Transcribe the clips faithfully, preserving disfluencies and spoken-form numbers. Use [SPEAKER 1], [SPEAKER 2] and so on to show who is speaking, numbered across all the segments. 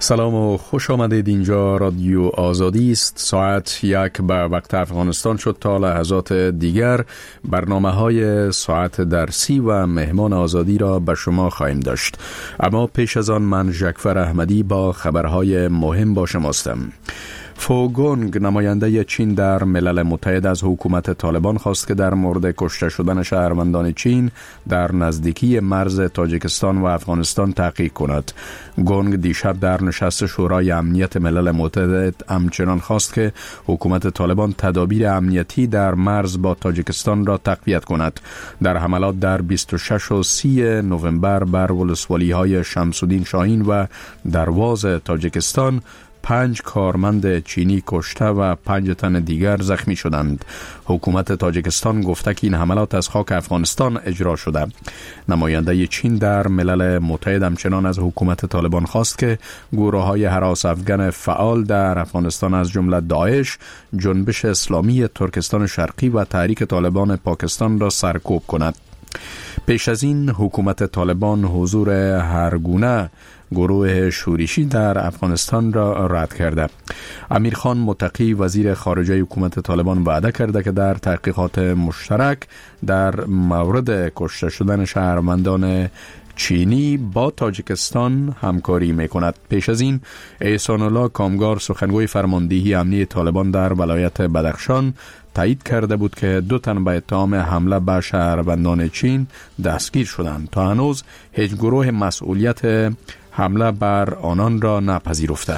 [SPEAKER 1] سلام و خوش آمدید. اینجا رادیو آزادی است. ساعت یک به وقت افغانستان شد. تا لحظات دیگر برنامه های ساعت درسی و مهمان آزادی را به شما خواهیم داشت، اما پیش از آن من ژکفر احمدی با خبرهای مهم با شماستم. فو گونگ نماینده چین در ملل متحد از حکومت طالبان خواست که در مورد کشته شدن شهروندان چین در نزدیکی مرز تاجیکستان و افغانستان تحقیق کند. گونگ دیشب در نشست شورای امنیت ملل متحد همچنان خواست که حکومت طالبان تدابیر امنیتی در مرز با تاجیکستان را تقویت کند. در حملات در بیست و شش و سی نوامبر بر ولسوالی‌های شمس الدین شاهین و درواز تاجیکستان پنج کارمند چینی کشته و پنج تن دیگر زخمی شدند. حکومت تاجیکستان گفته که این حملات از خاک افغانستان اجرا شده. نماینده چین در ملل متحد همچنان از حکومت طالبان خواست که گروه‌های هراس افغان فعال در افغانستان از جمله داعش، جنبش اسلامی ترکستان شرقی و تحریک طالبان پاکستان را سرکوب کند. پیش از این حکومت طالبان حضور هرگونه گروه شورشی در افغانستان را رد کرده. امیر خان متقی وزیر خارجه حکومت طالبان وعده کرده که در تحقیقات مشترک در مورد کشته شدن شهروندان چینی با تاجیکستان همکاری میکند. پیش از این احسان الله کامگار سخنگوی فرماندهی امنی طالبان در ولایت بدخشان تایید کرده بود که دو تن به اتهام حمله به شهروندان چین دستگیر شدند. تا هنوز هیچ گروه مسئولیت حمله بر آنان را نپذیرفته.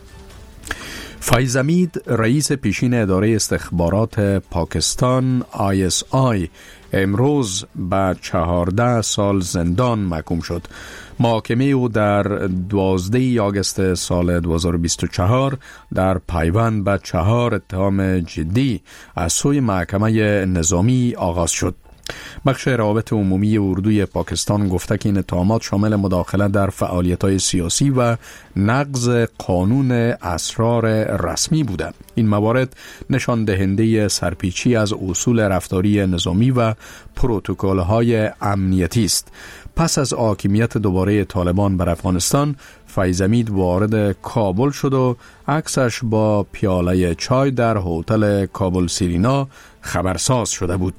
[SPEAKER 1] فیض حمید رئیس پیشین اداره استخبارات پاکستان آی اس آی امروز به چهارده سال زندان محکوم شد. محاکمه او در دوازده آگوست سال دو هزار و بیست و چهار در پیوند به چهار اتهام جدی از سوی محکمه نظامی آغاز شد. بخش روابط عمومی اردوی پاکستان گفته که این اتهامات شامل مداخله در فعالیت‌های سیاسی و نقض قانون اسرار رسمی بوده. این موارد نشان دهنده سرپیچی از اصول رفتاری نظامی و پروتکل‌های امنیتی است. پس از حاکمیت دوباره طالبان بر افغانستان، فیض حمید وارد کابل شد و عکسش با پیاله چای در هتل کابل سیرینا خبرساز شده بود.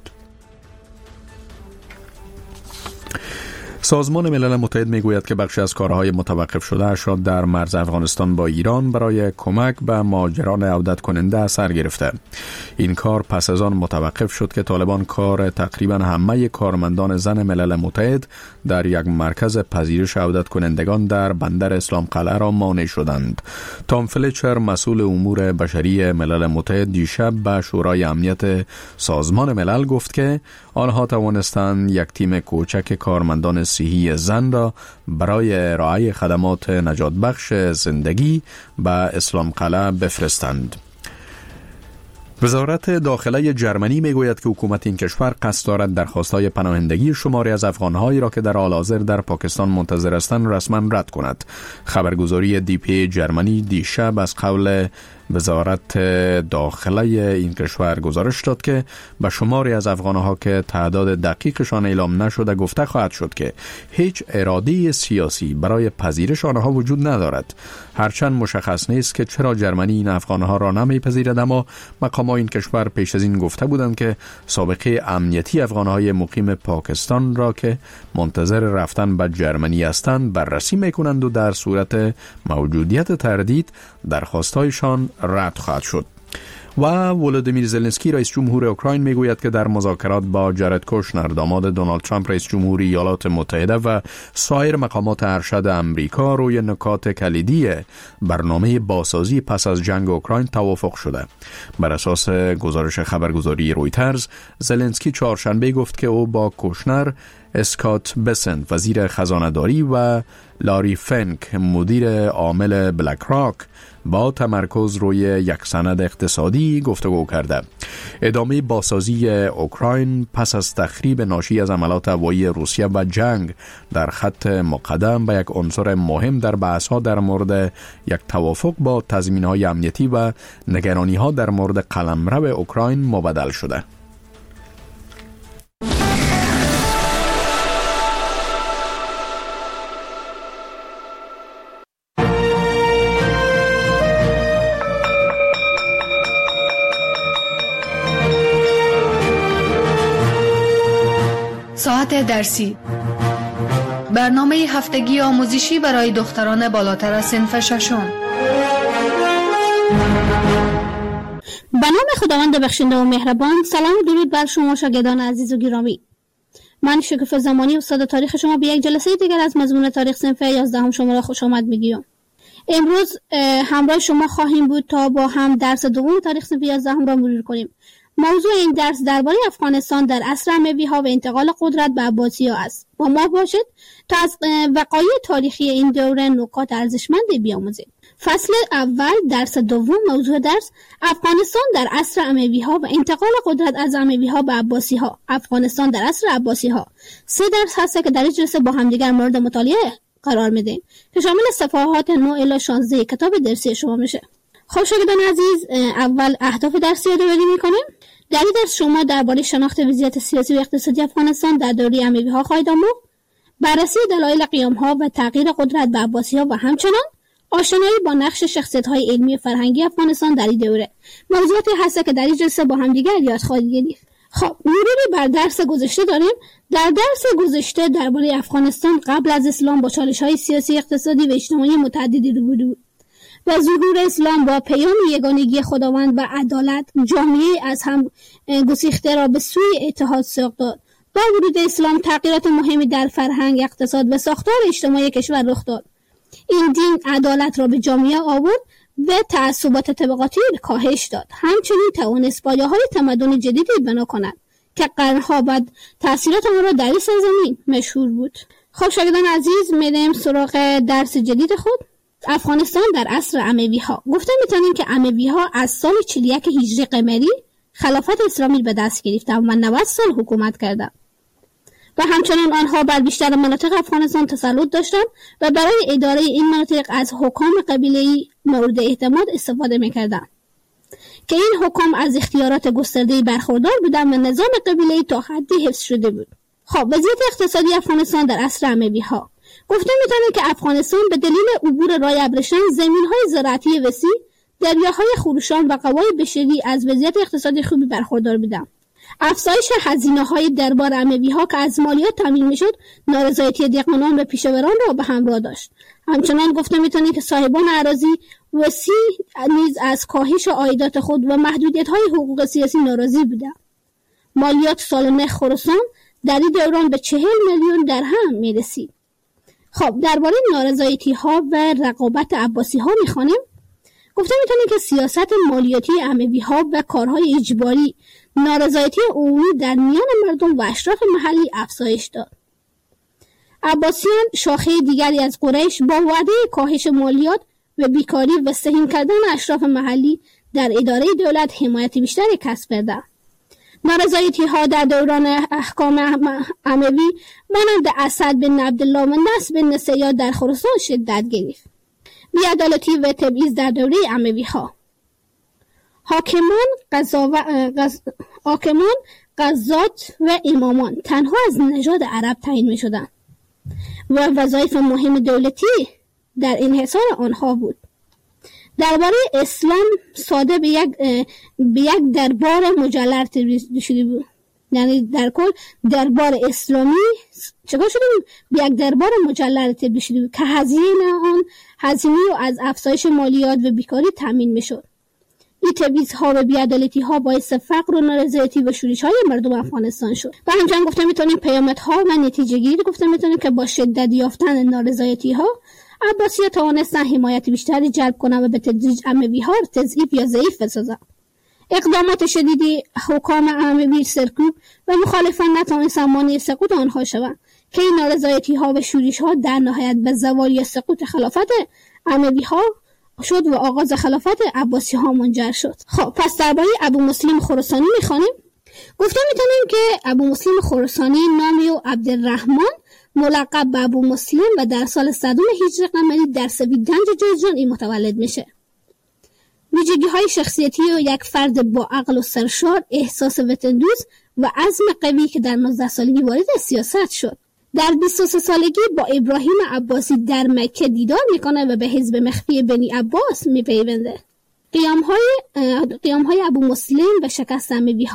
[SPEAKER 1] سازمان ملل متحد میگوید که بخشی از کارهای متوقف شده اشراد در مرز افغانستان با ایران برای کمک به مهاجران عودت کننده اثر گرفته. این کار پس از آن متوقف شد که طالبان کار تقریبا همه کارمندان زن ملل متحد در یک مرکز پذیرش عودت کنندگان در بندر اسلام قلعه را مانع شدند. تام فلچر مسئول امور بشری ملل متحد دیشب به شورای امنیت سازمان ملل گفت که آنها توانستند یک تیم کوچک کارمندان صحی زن را برای ارائه خدمات نجات بخش زندگی به اسلام قلعه بفرستند. وزارت داخله جرمنی میگوید که حکومت این کشور قصد دارد درخواست‌های پناهندگی شماری از افغان‌هایی را که در حال حاضر در پاکستان منتظر هستند رسما رد کند. خبرگزاری دی پی جرمنی دیشب از قول وزارت داخله این کشور گزارش داد که به شماری از افغان‌ها که تعداد دقیقشان اعلام نشده گفته خواهد شد که هیچ اراده سیاسی برای پذیرش آنها وجود ندارد. هرچند مشخص نیست که چرا جرمنی این افغان‌ها را نمی‌پذیرد، اما مقامات این کشور پیش از این گفته بودند که سابقه امنیتی افغان‌های مقیم پاکستان را که منتظر رفتن به جرمنی هستند بررسی می‌کنند و در صورت موجودیت تردید درخواست‌هایشان رد خواهد شد. و ولودیمیر زلنسکی رئیس جمهور اوکراین میگوید که در مذاکرات با جارد کوشنر داماد دونالد ترامپ رئیس جمهوری ایالات متحده و سایر مقامات ارشد امریکا روی نکات کلیدی برنامه بازسازی پس از جنگ اوکراین توافق شده. بر اساس گزارش خبرگزاری رویترز، زلنسکی چهارشنبه گفت که او با کوشنر، اسکات بسنت وزیر خزانه‌داری و لاری فنک مدیر عامل بلک راک با تمرکز روی یک سند اقتصادی گفتگو کرده. ادامه بازسازی اوکراین پس از تخریب ناشی از حملات هوایی روسیه و جنگ در خط مقدم به یک عنصر مهم در بحث‌ها در مورد یک توافق با تضمین‌های امنیتی و نگرانی‌ها در مورد قلمرو اوکراین مبدل شده.
[SPEAKER 2] ساعت درسی، برنامه هفتگی آموزشی برای دختران بالاتر از صنف ششم.
[SPEAKER 3] به نام خداوند بخشنده و مهربان. سلام و درود بر شما شاگردان عزیز و گرامی. من شکوفه زمانی استاد تاریخ شما به یک جلسه دیگر از مضمون تاریخ صنف یازدهم شما را خوش آمد میگویم. امروز همراه شما خواهیم بود تا با هم درس دوم تاریخ صنف یازدهم را مرور کنیم. موضوع این درس درباره افغانستان در عصر اموی‌ها و انتقال قدرت به عباسی‌ها است. با ما باشید تا از وقایع تاریخی این دوره نکات ارزشمندی بیاموزید. فصل اول درس دوم، موضوع درس افغانستان در عصر اموی‌ها و انتقال قدرت از اموی‌ها به عباسی‌ها. افغانستان در عصر عباسی‌ها. سه درس هست که در این جلسه با هم دیگر مورد مطالعه قرار میدیم که شامل صفحات نه الی شانزده کتاب درسی شما میشه. خب شاگردان عزیز، اول اهداف درسی رو یادآوری می‌کنیم. در این درس شما درباره شناخت وضعیت سیاسی و اقتصادی افغانستان در دوره اموی‌ها خواهید آموخت، بررسی دلایل قیام‌ها و تغییر قدرت به عباسی‌ها و همچنان آشنایی با نقش شخصیت‌های علمی و فرهنگی افغانستان در این دوره. موضوعاتی هست که در این جلسه با هم دیگر یاد خواهید گرفت. خب مروری بر درس گذشته داریم. در درس گذشته درباره افغانستان قبل از اسلام با چالش‌های سیاسی، اقتصادی و اجتماعی متعددی روبرو بود و ظهور اسلام با پیام یگانگی خداوند و عدالت جامعه از هم گسیخته را به سوی اتحاد سوق داد. با ورود اسلام تغییرات مهمی در فرهنگ، اقتصاد و ساختار اجتماعی کشور رخ داد. این دین عدالت را به جامعه آورد و تعصبات طبقاتی کاهش داد. همچنین توانست پایه‌های تمدن جدیدی بنا کند که قرنها بعد تأثیرات آن را در این سرزمین مشهور بود. خب شاگردان عزیز، میریم سراغ درس جدید خود. افغانستان در عصر اموی‌ها. گفته میتونیم که اموی‌ها از سال چهل و یک هجری قمری خلافت اسلامی به دست گرفتند و نود سال حکومت کردند و همچنین آنها بر بیشتر مناطق افغانستان تسلط داشتند و برای اداره این مناطق از حکام قبیله‌ای مورد اعتماد استفاده میکردند که این حکام از اختیارات گسترده‌ای برخوردار بودند و نظام قبیله‌ای تا حدی حفظ شده بود. خب وضعیت اقتصادی افغانستان در عصر اموی‌ها. گفته میتونیم که افغانستان به دلیل عبور رای ابریشم، زمین‌های زراعتی وسیع، دریاهای خروشان و قوای بشری از وضعیت اقتصادی خوبی برخوردار بودند. افزایش هزینه‌های دربار اموی‌ها که از مالیات تامین میشد، نارضایتی دهقانان و پیشوران را به همراه داشت. همچنان گفته میتونیم که صاحبان اراضی وسیع نیز از کاهش عایدات خود و محدودیت‌های حقوق سیاسی ناراضی بودند. مالیات سالانه خراسان در این دوران به چهل میلیون درهم میرسید. خب درباره نارضایتی‌ها و رقابت عباسی‌ها می‌خوانیم. گفته می‌تونیم که سیاست مالیاتی اموی‌ها و کارهای اجباری نارضایتی عمومی در میان مردم و اشراف محلی افزایش داد. عباسیان، شاخه دیگری از قریش، با وعده کاهش مالیات و بیکاری و سهیم کردن اشراف محلی در اداره دولت حمایت بیشتری کسب کردند. نارضایتی‌ها در دوران احکام اموی مانند اسد بن عبدالله و نصر بن سیاد در خراسان شدت گرفت. بی‌عدالتی و تبعیض در دوره اموی‌ها. حاکمان قضاو... قض... حاکمان قضات و امامان تنها از نژاد عرب تعیین می‌شدند و وظایف مهم دولتی در انحصار آنها بود. درباره اسلام ساده به یک به یک دربار مجلل تبدیل شده بود. یعنی در کل دربار اسلامی چگاه شده بود؟ به یک دربار مجلل تبدیل شده بود که هزینه آن هزینه و از افزایش مالیات و بیکاری تامین میشد. این تبعیض‌ها و بی‌عدالتی‌ها باعث فقر و نارضایتی و شورش‌های مردم افغانستان شد. و همچنین گفته میتونیم پیامدها و نتیجه گیری گفته میتونیم که با شدت یافتن نارضایتی‌ها عباسی‌ها توانستند حمایت بیشتری جلب کنند و به تدریج اموی‌ها را تضعیف یا ضعیف بسازند. اقدامات شدیدی حکام اموی سرکوب و مخالفان نتوانستند مانع سقوط آنها شوند که این نارضایتی‌ها و شورش‌ها در نهایت به زوال یا سقوط خلافت اموی‌ها شد و آغاز خلافت عباسی‌ها منجر شد. خب پس درباره ابو مسلم خراسانی می‌خوانیم. گفته می‌تونیم که ابو مسلم خراسانی نامی و عبدالرحمن ملقب به ابو مسلم و در سال صدم هجری قمری در سویدنج جرجان این متولد میشه. ویژگی‌های شخصیتی و یک فرد با عقل و سرشار، احساس وطن‌دوست و عزم قوی که در نوزده سالگی وارد سیاست شد. در بیست و سه سالگی با ابراهیم عباسی در مکه دیدار میکنه و به حزب مخفی بنی عباس میپیونده. قیام‌های قیام‌های ابو مسلم و شکست اموی‌ها.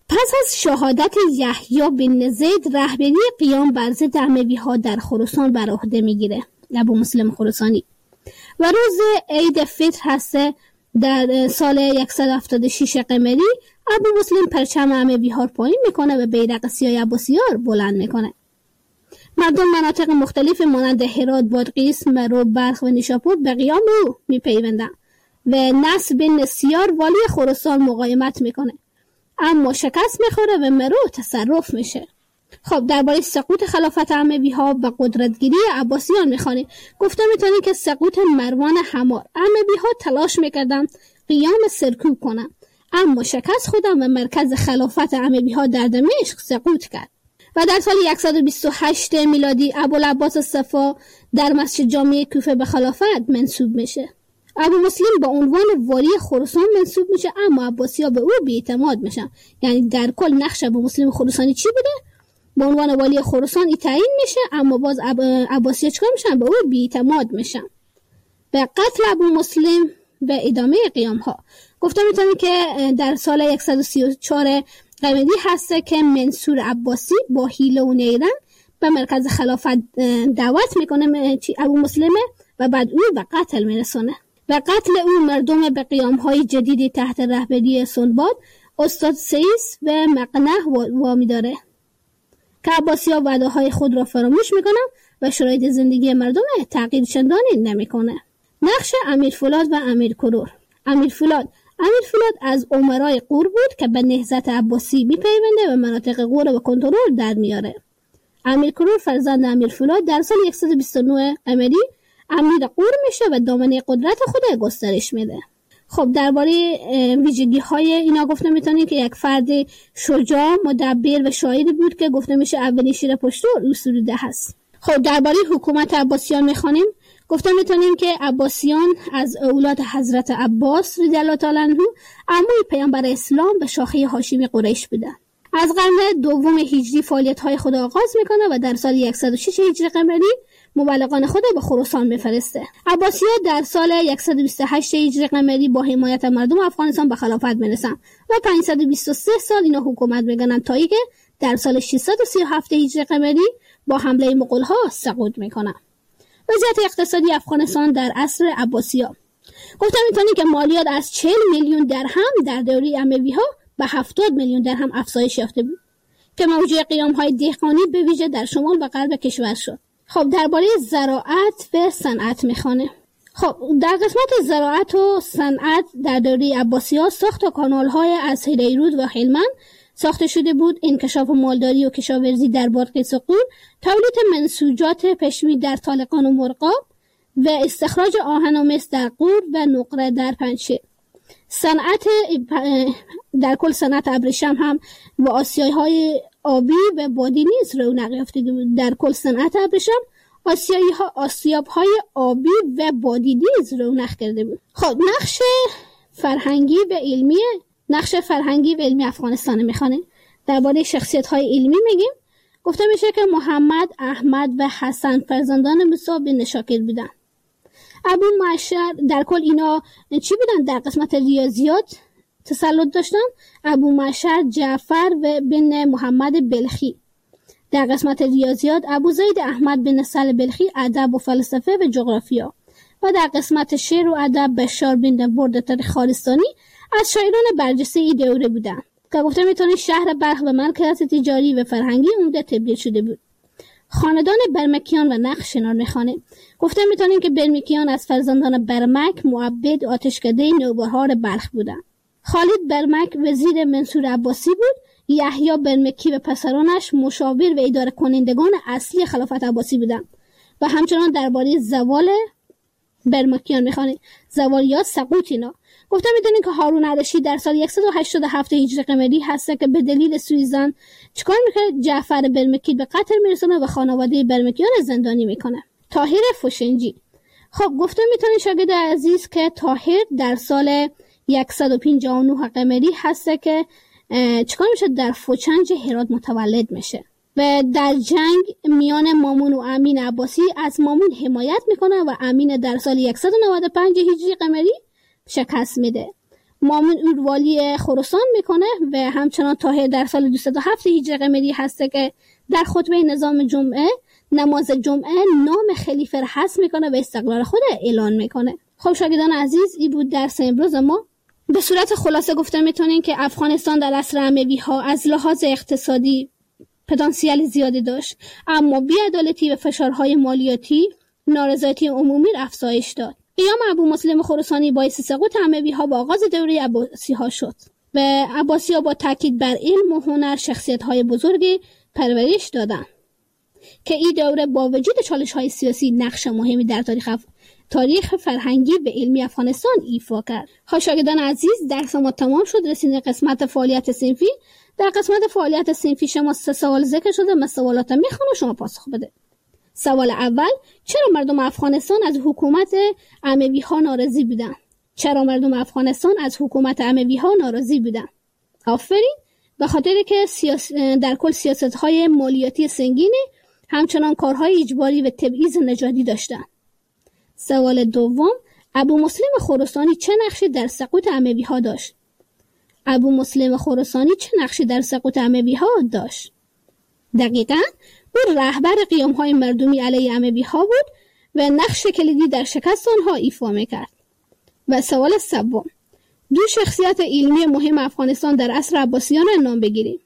[SPEAKER 3] پس از شهادت یحیی بن زید رهبری قیام بر ضد اموی‌ها در خراسان بر عهده میگیره ابو مسلم خراسانی و روز عید فطر هسته در سال صد و هفتاد و شش قمری ابو مسلم پرچم اموی‌ها رو پایین میکنه و بیرق سیاه عباسی‌ها رو بلند میکنه. مردم مناطق مختلف مانند هرات، بادغیس، مرو، بلخ و نیشاپور به قیام او میپیوندن و نصر بن سیار والی خراسان مقاومت میکنه، اما شکست میخوره و مرو تصرف میشه. خب درباره سقوط خلافت اموی‌ها و قدرتگیری عباسیان میخوانیم. گفته میتونیم که سقوط مروان حمار، اموی‌ها تلاش میکردن قیام سرکوب کنن، اما شکست خوردن و مرکز خلافت اموی‌ها در دمشق سقوط کرد. و در سال صد و بیست و هشت میلادی ابوالعباس الصفا در مسجد جامع کوفه به خلافت منصوب میشه. ابو مسلم با عنوان والی خراسان منصوب میشه، اما عباسی‌ها به او بی‌اعتماد میشن. یعنی در کل نقش ابو مسلم خراسانی چی بوده؟ به عنوان والی خراسان تعیین میشه، اما باز عباسی‌ها چیکار میشن؟ به او بی‌اعتماد میشن. به قتل ابو مسلم به ادامه قیام ها. گفته میتونیم که در سال صد و سی و چهار قمری هسته که منصور عباسی با حیله و نیرنگ به مرکز خلافت دعوت میکنه ابو مسلمه و بعد او به قتل میرسونه. و قتل او مردم به قیام های جدیدی تحت رهبری سنباد، استاد سیس و مقنه وامی داره که عباسی‌ها وعده های خود را فراموش میکنن و شرایط زندگی مردم تغییر چندانی نمیکنه. نقش امیر فولاد و امیر کرور. امیر فولاد امیر فولاد از امرای قور بود که به نهضت عباسی میپیونده و مناطق قور و کنترل در میاره. امیر کرور فرزند امیر فولاد در سال صد و بیست و نه قمری امیر قور میشه و دامنه قدرت خود گسترش میده. خب درباره ویژگی های اینا گفته میتونیم که یک فرد شجاع، مدبر و شاعری بود که گفته میشه اولین شیر پشتو او سروده هست. خب درباره حکومت عباسیان میخوانیم. گفته میتونیم که عباسیان از اولاد حضرت عباس رضی الله تعالی عنه عموی پیامبر اسلام به شاخه هاشمی قریش بودن. از قرن دوم هجری فعالیت های خود آغاز میکنه و در سال صد و شش هجری قمری مبلغان خود به خراسان میفرسته. عباسی‌ها در سال صد و بیست و هشت هجری قمری با حمایت مردم افغانستان به خلافت میرسن و پانصد و بیست و سه سال اینا حکومت میکنن تا اینکه در سال ششصد و سی و هفت هجری قمری با حمله مغول‌ها سقوط میکنن. وضعیت اقتصادی افغانستان در عصر عباسی‌ها. گفتم میتونیم که مالیات از چهل میلیون درهم در دوره اموی‌ها به هفتاد میلیون درهم افزایش یافته بود که موجب قیام‌های دهقانی به ویژه در شمال و غرب کشور شد. خب درباره زراعت و صنعت میخوانه. خب در قسمت زراعت و صنعت در دوره عباسی‌ها ساخت کانال‌های از هریرود و هلمند ساخته شده بود. انکشاف مالداری و کشاورزی در بادغیس و قور، تولید منسوجات پشمی در طالقان و مرغاب و استخراج آهن و مس در قور و نقره در پنجشیر. صنعت در کل صنعت ابریشم هم و آسیای‌های آبی و بادی نیز رونق یافته بود. در کل صنعت ابریشم آسیایی‌ها آسیاب‌های آبی و بادی نیز رونق کرده بود. خب نقش فرهنگی و علمی نقش فرهنگی و علمی افغانستان میخوانه. درباره شخصیت‌های علمی میگیم. گفته میشه که محمد، احمد و حسن فرزندان موسی بن شاکر بودن. ابو معشر در کل اینا چی بودن؟ در قسمت ریاضیات تسلط داشتن. ابو معشر جعفر و بن محمد بلخی در قسمت ریاضیات، ابو زید احمد بن سل بلخی ادب و فلسفه و جغرافیا، و در قسمت شعر و ادب بشار بن برده خالستانی از شاعران برجسته ای دوره بودن که گفته میتونه شهر بلخ به مرکز تجاری و فرهنگی عمده تبدیل شده بود. خاندان برمکیان و نقش شنار میخوانه. گفته میتونیم که برمکیان از فرزندان برمک معبد آتشکده نوبهار بلخ بودند. خالد برمک وزیر منصور عباسی بود. یحیی برمکی و پسرانش مشاور و اداره کنندگان اصلی خلافت عباسی بودند و همچنان درباره زوال برمکیان میخوانه. زوال یا سقوط اینا. گفته میدونین که هارون الرشید در سال صد و هشتاد و هفت هجری قمری هسته که به دلیل سوء چیکار میکنه؟ جعفر برمکی به قتل میرسونه و خانواده برمکیان زندانی میکنه. طاهر فوشنجی. خب گفته میتونین شاگرد عزیز که طاهر در سال صد و پنجاه و نه قمری هسته که چیکار میشه؟ در فوچنج هرات متولد میشه و در جنگ میان مامون و امین عباسی از مامون حمایت میکنه و امین در سال صد و نود و پنج هجری قمری شکست میده. مامون او والی خراسان میکنه و همچنان طاهر در سال دویست و هفت هجری قمری هسته که در خطبه نظام جمعه نماز جمعه نام خلیفه را حذف میکنه و استقلال خود اعلان میکنه. خب شاگردان عزیز، این بود درس امروز ما. به صورت خلاصه گفته میتونیم که افغانستان در عصر اموی ها از لحاظ اقتصادی پتانسیل زیادی داشت، اما بی‌عدالتی و فشارهای مالیاتی نارضایتی عمومی را افزایش داد. قیام ابو مسلم خراسانی باعث سقوط اموی ها با آغاز دوره عباسی ها شد و عباسی ها با تاکید بر علم و هنر شخصیت های بزرگی پرورش دادند که این دوره با وجود چالش های سیاسی نقش مهمی در تاریخ اف... تاریخ فرهنگی و علمی افغانستان ایفا کرد. خب شاگردان عزیز، درس ما تمام شد. رسیدیم قسمت فعالیت صنفی. در قسمت فعالیت صنفی شما سه سوال ذکر شده. من سوالات میخونم و شما پاسخ بده. سوال اول: چرا مردم افغانستان از حکومت اموی ها ناراضی بودند؟ چرا مردم افغانستان از حکومت اموی ها ناراضی بودند؟ آفرین. به خاطر که سیاس... در کل سیاست های مالیاتی سنگینی، همچنان کارهای اجباری و تبعیض نژادی داشتند. سوال دوم: ابو مسلم خراسانی چه نقشی در سقوط اموی ها داشت؟ ابو مسلم خراسانی چه نقشی در سقوط اموی ها داشت؟ دقیقاً او رهبر قیام های مردمی علیه اموی ها بود و نقش کلیدی در شکست آنها ایفا میکرد. و سوال سوم: دو شخصیت علمی مهم افغانستان در عصر عباسیان را نام بگیرید.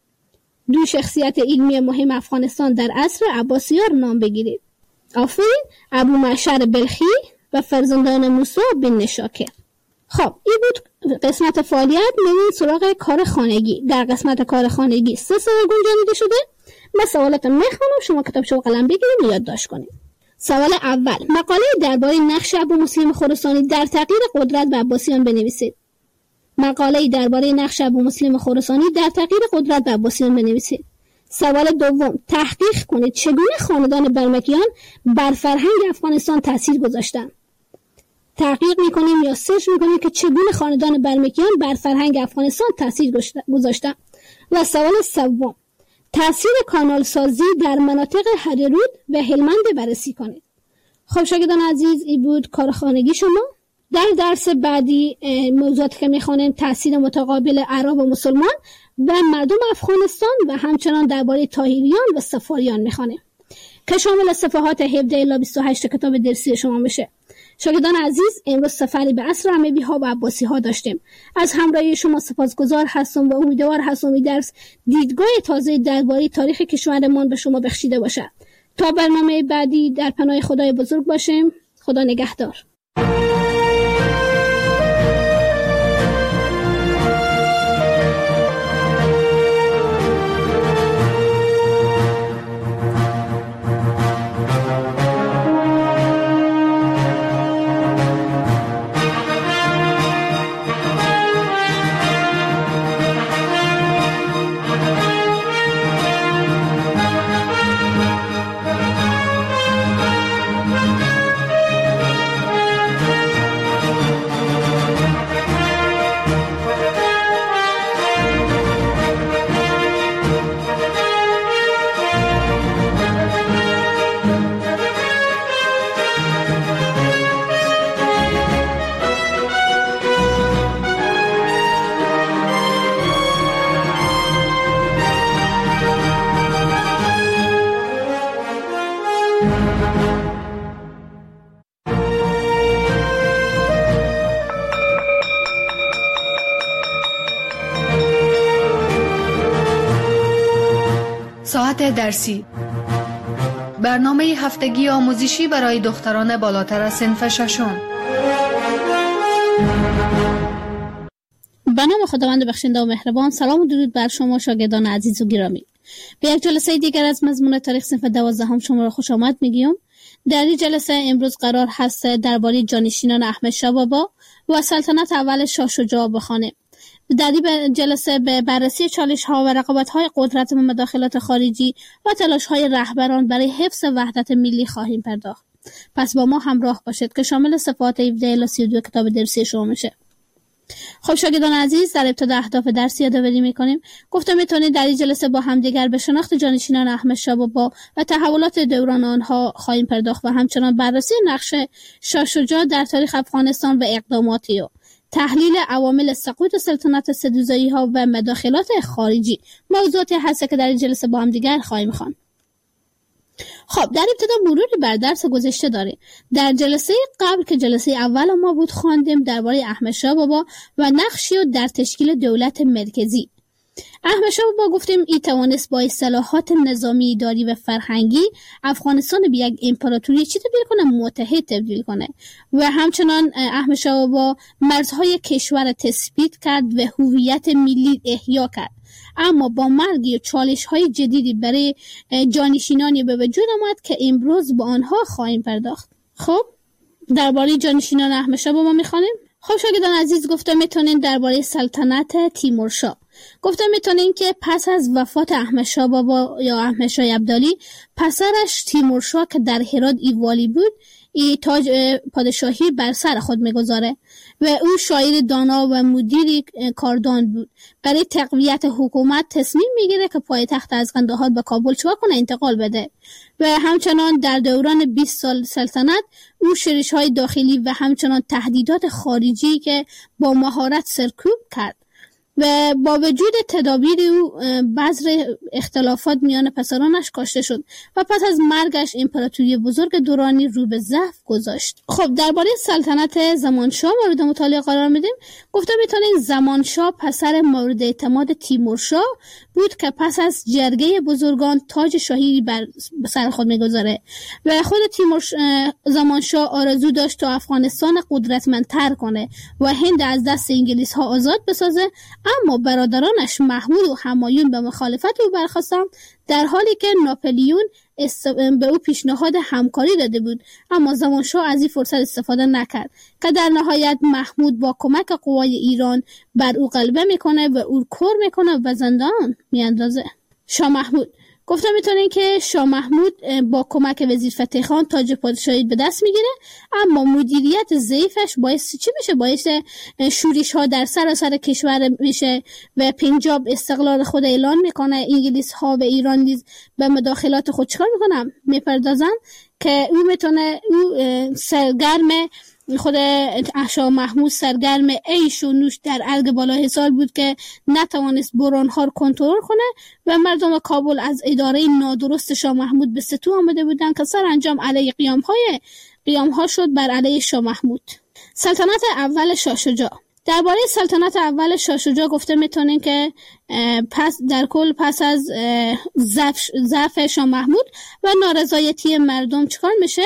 [SPEAKER 3] دو شخصیت علمی مهم افغانستان در عصر عباسیان را نام بگیرید. آفرین. ابو معشر بلخی و فرزندان موسی بن نشاکر. خب این بود قسمت فعالیت. میریم سراغ کار خانگی. در قسمت کار خانگی سه سوال گنجانیده شده. من سوالات میخونم، شما کتابچه و قلم بگیرید و یادداشت کنید. سوال اول: مقاله درباره نقش ابو مسلم خراسانی در تغییر قدرت به عباسیان بنویسید. مقاله درباره نقش ابو مسلم خراسانی در تغییر قدرت به عباسیان بنویسید. سوال دوم: تحقیق کنید چگونه خاندان برمکیان بر فرهنگ افغانستان تاثیر گذاشتند. تحقیق میکنیم یا سرچ میکنیم که چگونه خاندان برمکیان بر فرهنگ افغانستان تاثیر گذاشتند. و سوال سوم: تاثیر کانال سازی در مناطق هریرود و هلمند بررسی کنید. خب شاگردان عزیز، این بود کار خانگی شما. در درس بعدی موضوعاتی که میخوانیم تاثیر متقابل عرب و مسلمان و مردم افغانستان و همچنان درباره طاهریان و صفاریان میخوانیم که شامل صفحات هفده الی بیست و هشت کتاب درسی شما میشه. شاگردان عزیز، امروز سفری به عصر اموی ها و عباسی ها داشتیم. از همراهی شما سپاسگزار هستم و امیدوار هستم این درس دیدگاه تازه درباره تاریخ کشورمان به شما بخشیده باشد. تا برنامه بعدی در پناه خدای بزرگ باشیم. خدا نگهدار.
[SPEAKER 2] ساعت درسی، برنامه هفتگی آموزشی برای دختران بالاتر از صنف ششم.
[SPEAKER 3] به نام خداوند بخشنده و مهربان. سلام و درود بر شما شاگردان عزیز و گرامی. به یک جلسه دیگر از مضمون تاریخ صنف دوازدهم شما را خوش آمد میگیم. در این جلسه امروز قرار هست درباره جانشینان احمد شاه بابا و سلطنت اول شاه شجاع بخوانیم. در این جلسه به بررسی چالش ها و رقابت های قدرت و مداخلات خارجی و تلاش های رهبران برای حفظ وحدت ملی خواهیم پرداخت. پس با ما همراه باشید که شامل صفحات هفده الی سی و دو کتاب درسی شما میشه. خب شاگردان عزیز، در ابتدا اهداف درس یادآوری میکنیم. گفتم میتونید در این جلسه با همدیگر به شناخت جانشینان احمد شاه بابا و تحولات دوران آنها خواهیم پرداخت و همچنان بررسی نقش شاه شجاع در تاریخ افغانستان و اقداماتی او تحلیل عوامل سقوط سلطنت سدوزایی ها و مداخلات خارجی موضوعاتی هست که در این جلسه با هم دیگر خواهیم خواند. خب در ابتدا مروری بر درس گذشته داریم. در جلسه قبل که جلسه اول ما بود خواندیم درباره احمد شاه بابا و نقشی و در تشکیل دولت مرکزی. احمد شاه بابا گفتیم ای توانست با اصلاحات نظامی، اداری و فرهنگی افغانستان به یک امپراتوری چی تبدیل کنه؟ متحد تبدیل کنه و همچنان احمد شاه بابا مرزهای کشور تثبیت کرد و هویت ملی احیا کرد. اما با مرگ و چالش‌های جدیدی برای جانشینانی به وجود آمد که امروز با آنها خواهیم پرداخت. خب درباره جانشینان احمد شاه بابا می‌خوانیم. خب شاگردان عزیز، گفتم میتونین درباره سلطنت تیمورشاه گفتم میتونین که پس از وفات احمد شاه بابا یا احمد شاه ابدالی، پسرش تیمورشاه که در هرات ایوالی بود ای تاج پادشاهی بر سر خود میگذاره و او شاعر دانا و مدیر کاردان بود. برای تقویت حکومت تصمیم میگیره که پایتخت از قندهار به کابل چوب کنه انتقال بده و همچنان در دوران بیست سال سلطنت او شورش‌های داخلی و همچنان تهدیدات خارجی که با مهارت سرکوب کرد و با وجود تدابیر او بذر اختلافات میان پسرانش کاشته شد و پس از مرگش امپراتوری بزرگ دورانی رو به ضعف گذاشت. خب درباره سلطنت زمانشاه مورد مطالعه قرار میدیم. گفتم میتونیم زمانشاه پسر مورد اعتماد تیمورشاه بود که پس از جرگه بزرگان تاج شاهی بر سر خود میگذاره و خود تیمور زمانشاه آرزو داشت تا افغانستان قدرتمندتر کنه و هند از دست انگلیس ها آزاد بسازه، اما برادرانش محمود و همایون به مخالفت او برخاستند، در حالی که ناپلیون است... به او پیشنهاد همکاری داده بود، اما زمانشاه از این فرصت استفاده نکرد که در نهایت محمود با کمک قوای ایران بر او غلبه میکنه و او کور میکنه و زندان میاندازه. شاه محمود گفتم میتونین که شاه محمود با کمک وزیر فتح خان تاج پادشاهی به دست میگیره، اما مدیریت ضعیفش باعث چی میشه؟ باعث شورش ها در سراسر کشور میشه و پنجاب استقلال خود اعلان میکنه. انگلیس ها و ایران نیز به مداخلات خود چکار میکنن؟ میپردازن که او میتونه او سرگرم خود شاه محمود سرگرم عیش و نوش در ارگ بالا حصار بود که نتوانست برانها رو کنترل کنه و مردم کابل از اداره نادرست شاه محمود به ستو آمده بودند که سرانجام علیه قیام های قیام ها شد بر علیه شاه محمود. سلطنت اول شاه شجاع. درباره سلطنت اول شاه شجاع گفته میتونین که پس در کل پس از ضعف شاه محمود و نارضایتی مردم چکار میشه؟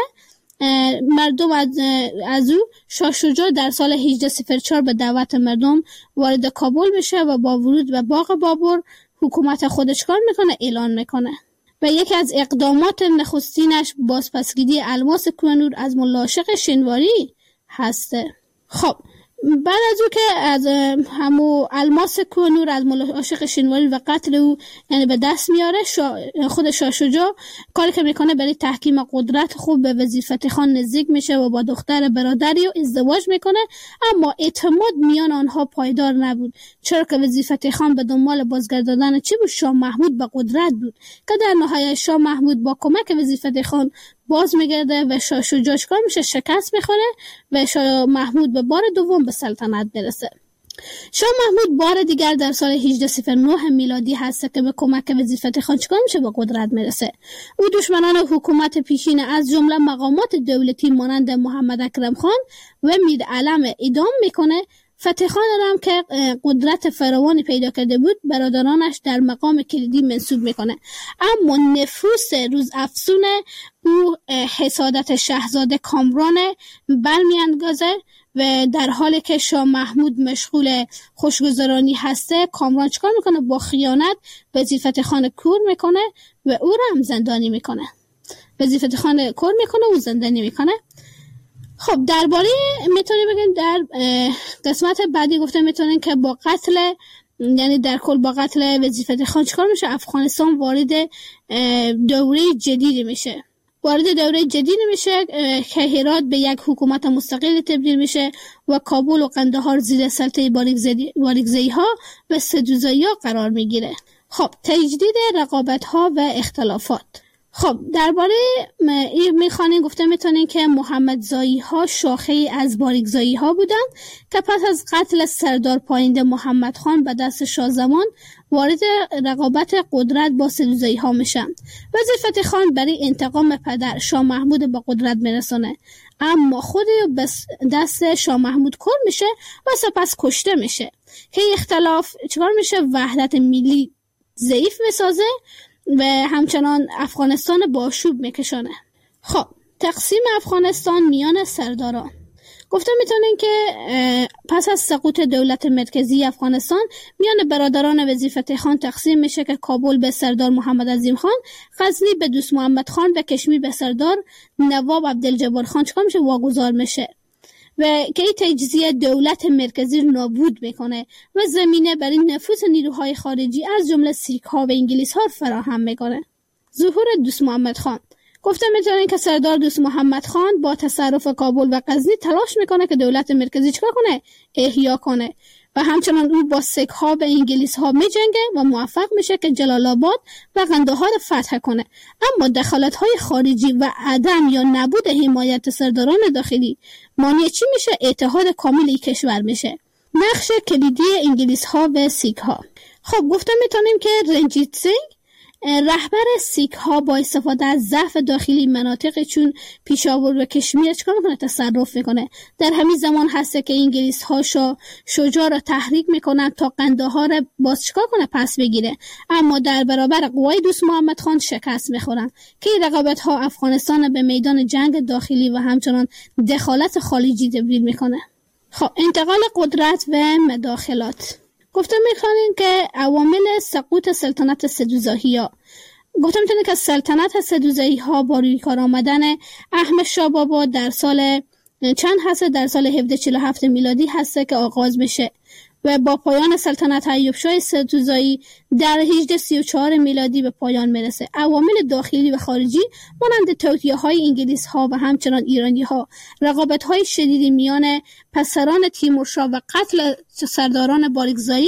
[SPEAKER 3] مردم از, از او شاه شجاع در سال هجده صفر چهار به دعوت مردم وارد کابل میشه و با ورود به باغ بابر حکومت خودش کار میکنه اعلان میکنه و یکی از اقدامات نخستینش بازپسگیری الماس کوهنور از ملا عاشق شنواری هسته. خب بعد از او که از همو الماس کوهنور از ملا عاشق شنواری و قتل او یعنی به دست میاره، شا خود شاه شجاع کاری که میکنه برای تحکیم قدرت خوب به وزیر فتح خان نزدیک میشه و با دختر برادری و ازدواج میکنه، اما اعتماد میان آنها پایدار نبود، چرا که وزیر فتح خان به دنبال بازگرداندن چی بود؟ شاه محمود به قدرت بود که در نهایت شاه محمود با کمک وزیر فتح خان باز میگرده و شاه شجاع کار میشه؟ شکست میخوره و شاه محمود به بار دوم به سلطنت برسه. شاه محمود بار دیگر در سال هجده صفر نه میلادی هست که به کمک وزیر فتح خان چیکار میشه؟ به قدرت میرسه. او دشمنان حکومت پیشین از جمله مقامات دولتی مانند محمد اکرم خان و میر علم اعدام میکنه. فتح خان هم که قدرت فراوانی پیدا کرده بود برادرانش در مقام کلیدی منصوب میکنه، اما نفوس روز افزون او حسادت شاهزاده کامران برمی‌انگیزه و در حالی که شاه محمود مشغول خوشگذرانی هسته، کامران چکار میکنه؟ با خیانت وزیر فتح خان کور میکنه و او را هم زندانی میکنه. وزیر فتح خان کور میکنه و زندانی میکنه. خب درباره میتونیم بگیم در قسمت بعدی گفته میتونیم که با قتل یعنی در کل با قتل وزیر فتح خان چیکار میشه؟ افغانستان وارد دوره جدیدی میشه. وارد دوره جدیدی میشه که هرات به یک حکومت مستقل تبدیل میشه و کابل و قندهار زیر سلطه باریکزئی ها و سدوزایی ها قرار میگیره. خب تجدید رقابت ها و اختلافات. خب درباره این میخوانیم گفته میتونیم که محمدزایی ها شاخه از باریکزایی ها بودند که پس از قتل سردار پاینده محمد خان به دست شاه زمان وارد رقابت قدرت با سدوزایی ها میشن. وزیر فتح خان برای انتقام پدر شاه محمود به قدرت میرسونه، اما خود به دست شاه محمود کور میشه و سپس کشته میشه که اختلاف چیکار میشه؟ وحدت ملی ضعیف میسازه و همچنان افغانستان با آشوب میکشانه. خب تقسیم افغانستان میان سرداران گفته میتونین که پس از سقوط دولت مرکزی افغانستان میان برادران وزیر فتح خان تقسیم میشه که کابل به سردار محمد عظیم خان، غزنی به دوست محمد خان و کشمیر به سردار نواب عبدالجبار خان چیکار میشه؟ واگذار میشه و که این تجزیه دولت مرکزی رو نابود میکنه و زمینه برای نفوذ نیروهای خارجی از جمله سیک ها و انگلیس ها فراهم میکنه. ظهور دوست محمد خان گفته میتونین که سردار دوست محمد خان با تصرف کابل و غزنی تلاش میکنه که دولت مرکزی چیکار کنه؟ احیا کنه و همچنان او با سیک ها و انگلیس ها میجنگه و موفق میشه که جلال آباد و قندهار فتح کنه. اما دخالت های خارجی و عدم یا نبود حمایت سرداران داخلی مانع چی میشه؟ اتحاد کامل کشور میشه. نقش کلیدی انگلیس ها و سیک ها. خب گفته میتونیم که رنجیت سینگ رهبر سیک ها با استفاده از ضعف داخلی مناطق چون پیشاور و کشمیر چیکار میکنه؟ تصرف میکنه. در همین زمان هسته که انگلیس ها شا شجاع را تحریک میکنن تا قندهار باز چیکار کنه؟ پس بگیره، اما در برابر قوای دوست محمد خان شکست میخورن که این رقابت ها افغانستان به میدان جنگ داخلی و همچنان دخالت خارجی تبدیل میکنه. خب انتقال قدرت و مداخلات گفته میخوانیم که عوامل سقوط سلطنت سدوزایی ها گفته میتونه که سلطنت سدوزایی ها با روی کار آمدن احمد شاه بابا در سال چند هسته در سال هزار و هفتصد و چهل و هفت میلادی هسته که آغاز میشه و با پایان سلطنت ایوب شاه سدوزایی در هجده سی و چهار میلادی به پایان میرسه. عوامل داخلی و خارجی مانند توطئه های انگلیس ها و همچنان ایرانی ها، رقابت های شدیدی میان پسران تیمورشاه و قتل سرداران باریکزایی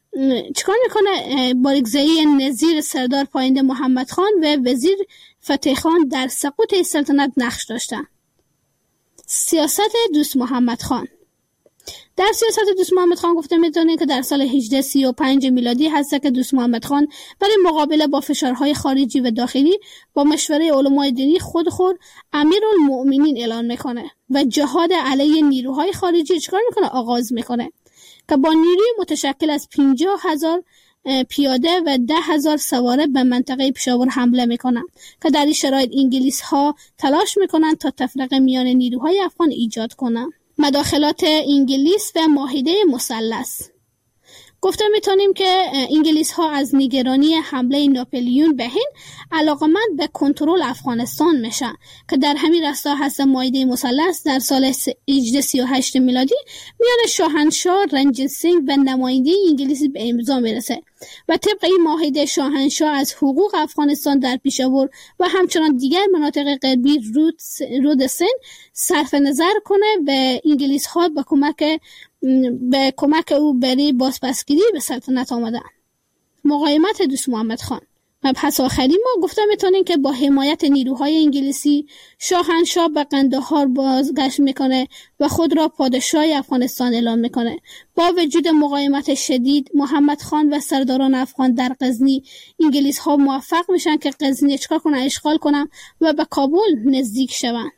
[SPEAKER 3] چیکار میکنه؟ باریکزایی نظیر سردار پاینده محمد خان و وزیر فتح خان در سقوط سلطنت نقش داشتن. سیاست دوست محمد خان. در سیاست دوست محمد خان گفته میتونه که در سال هجده سی و پنج میلادی هست که دوست محمد خان برای مقابله با فشارهای خارجی و داخلی با مشوره علمای دینی خود خود امیرالمؤمنین اعلان میکنه و جهاد علیه نیروهای خارجی چیکار میکنه؟ آغاز میکنه که با نیروی متشکل از پنجاه هزار پیاده و ده هزار سواره به منطقه پشاور حمله میکنن که در این شرایط انگلیس ها تلاش میکنن تا تفرقه میان نیروهای افغان ایجاد کنن. مداخلات انگلیس و معاهده مثلث گفته میتونیم که انگلیس ها از نگرانی حمله ناپلیون به هند علاقمند به کنترل افغانستان میشن که در همین راستا هست معاهده مثلث در سال هجده سی و هشت میلادی میان شاهنشاه رنجیت سینگ و نماینده انگلیسی به امضا میرسه و طبق این معاهده شاهنشاه از حقوق افغانستان در پیشاور و همچنان دیگر مناطق غربی رود رود سند صرف نظر کنه و انگلیس ها به کمک به کمک او برای بازپسگیری به سلطنت آمدن. مقاومت دوست محمد خان. مبحث آخری ما گفته میتونیم که با حمایت نیروهای انگلیسی شاهنشاه به قندهار بازگشت میکنه و خود را پادشاه افغانستان اعلام میکنه. با وجود مقاومت شدید محمد خان و سرداران افغان در غزنی، انگلیس ها موفق میشن که غزنی چکار کنن؟ اشغال کنن و به کابل نزدیک شون.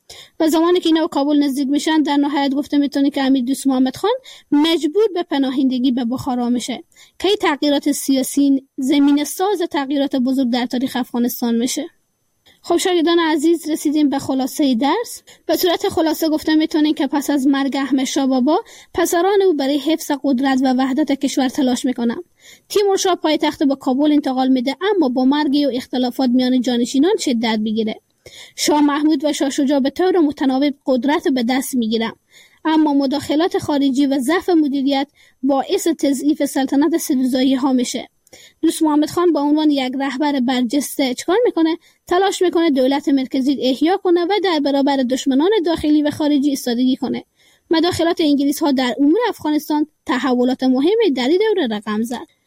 [SPEAKER 3] و زمانی که اینا به کابل نزدیک میشن در نهایت گفته میتونه که امیر دوست محمد خان مجبور به پناهندگی به بخارا میشه که این تغییرات سیاسی زمین ساز تغییرات بزرگ در تاریخ افغانستان میشه. خب شاگردان عزیز رسیدیم به خلاصه درس. به صورت خلاصه گفته میتونیم که پس از مرگ احمد شاه بابا پسران او برای حفظ قدرت و وحدت کشور تلاش میکنن. تیمورشاه پایتخت به کابل انتقال میده، اما با مرگ و اختلافات میان جانشینان شدت میگیره. شاه محمود و شاه شجاع به طور متناوب قدرت به دست میگیرن، اما مداخلات خارجی و ضعف مدیریت باعث تضعیف سلطنت سدوزایی ها میشه. دوست محمد خان با عنوان یک رهبر برجسته چکار میکنه؟ تلاش میکنه دولت مرکزی احیا کنه و در برابر دشمنان داخلی و خارجی ایستادگی کنه. مداخلات انگلیس ها در امور افغانستان تحولات مهمی در این دوره رقم زد.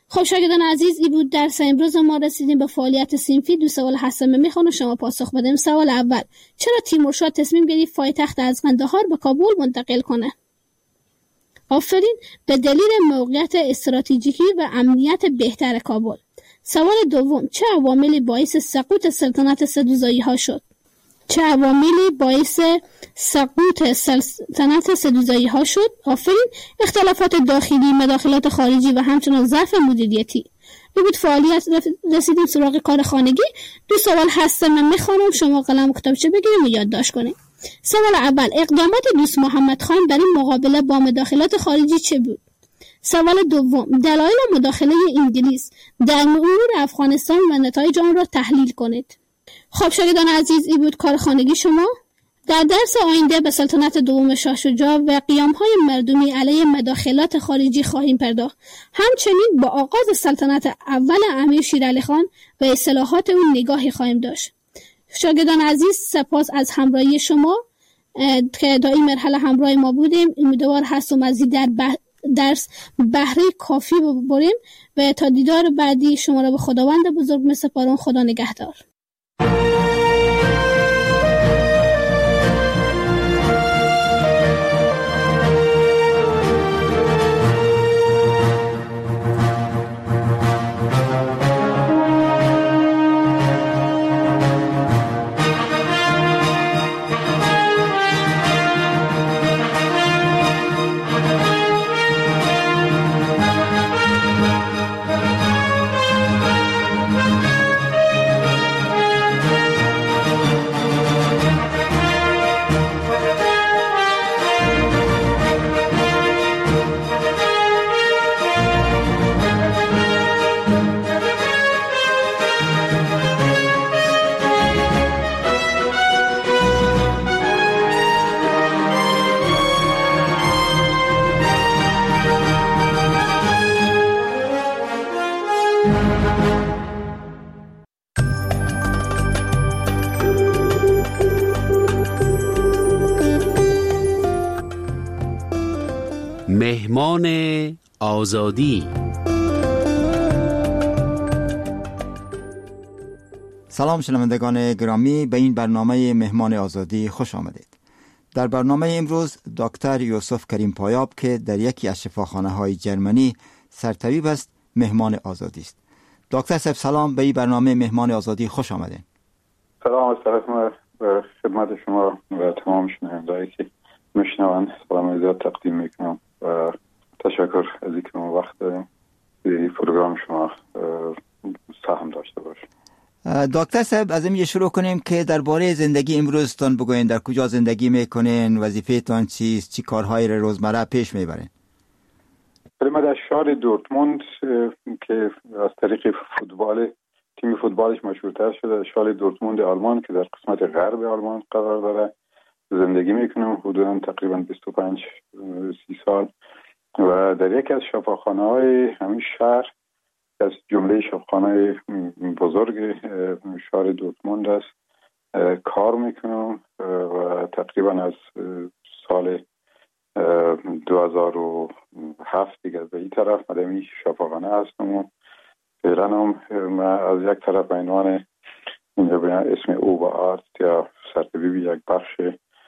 [SPEAKER 3] خب شاگردان عزیز، این بود درس امروز ما. رسیدیم به فعالیت صنفی. دو سوال هستم میخوام شما پاسخ بدیم. سوال اول: چرا تیمورشاه تصمیم گرفت پایتخت از قندهار به کابل منتقل کنه؟ آفرین، به دلیل موقعیت استراتژیکی و امنیت بهتر کابل. سوال دوم: چه عواملی باعث سقوط سلطنت سدوزایی ها شد؟ چه عواملی باعث سقوط سلطنت سدوزایی ها شد؟ آفرین، اختلافات داخلی، مداخلات خارجی و همچنان ضعف مدیریتی. این بود فعالیت. رسیدیم سراغ کار خانگی. دو سوال هستم من میخوانم، شما قلم و کتابچه بگیریم و یادداشت کنیم. سوال اول: اقدامات دوست محمد خان در این مقابله با مداخلات خارجی چه بود؟ سوال دوم: دلایل مداخله انگلیس در امور افغانستان و نتایج آن را تحلیل کنید. خب شاگردان عزیز، این بود کار خانگی شما. در درس آینده به سلطنت دوم شاه شجاع و قیام‌های مردمی علیه مداخلات خارجی خواهیم پرداخت. همچنین با آغاز سلطنت اول امیر شیرعلی خان و اصلاحات او نگاهی خواهیم داشت. شاگردان عزیز، سپاس از همراهی شما که تا این مرحله همراه ما بودیم. امیدوار هستم از این در بح... درس بهره کافی ببریم و تا دیدار بعدی شما را به خداوند بزرگ می‌سپارم. خدا نگهدار.
[SPEAKER 4] مهمان آزادی.
[SPEAKER 5] سلام شنوندگان گرامی، به این برنامه مهمان آزادی خوش آمدید. در برنامه امروز دکتر یوسف کریم پایاب که در یکی از شفاخانه های جرمنی سرطبیب است مهمان آزادی است. دکتر صاحب سلام، به این برنامه مهمان آزادی خوش آمدید.
[SPEAKER 6] سلام از طرف ما به خدمت شما و تمام شنوندهایی که میشنوند سلام زیاد تقدیم میکنم و تشکر از اینکه ما وقت این پروگرام شما سهم داشته باشیم.
[SPEAKER 5] دکتر صاحب از این شروع کنیم که درباره زندگی امروزتان بگوین. در کجا زندگی میکنین؟ وظیفه‌تان چیست؟ چی کارهایی را روزمره پیش میبرین؟
[SPEAKER 6] ما در شهر دورتموند که از طریق فوتبال تیم فوتبالش مشهورتر شده، شهر دورتموند آلمان که در قسمت غرب آلمان قرار داره زندگی میکنم حدودا تقریبا بیست و پنج سی سال و در یکی از شفاخانه‌های همین شهر از جمله شفاخانه بزرگ شهر دورتموند است کار میکنم و تقریبا از سال دو هزار و هفت دیگه به این طرف مدمی شفاخانه هستم و فعلا هم من از یک طرف به عنوان اسم او و آرت یا سرطبیب یک بخش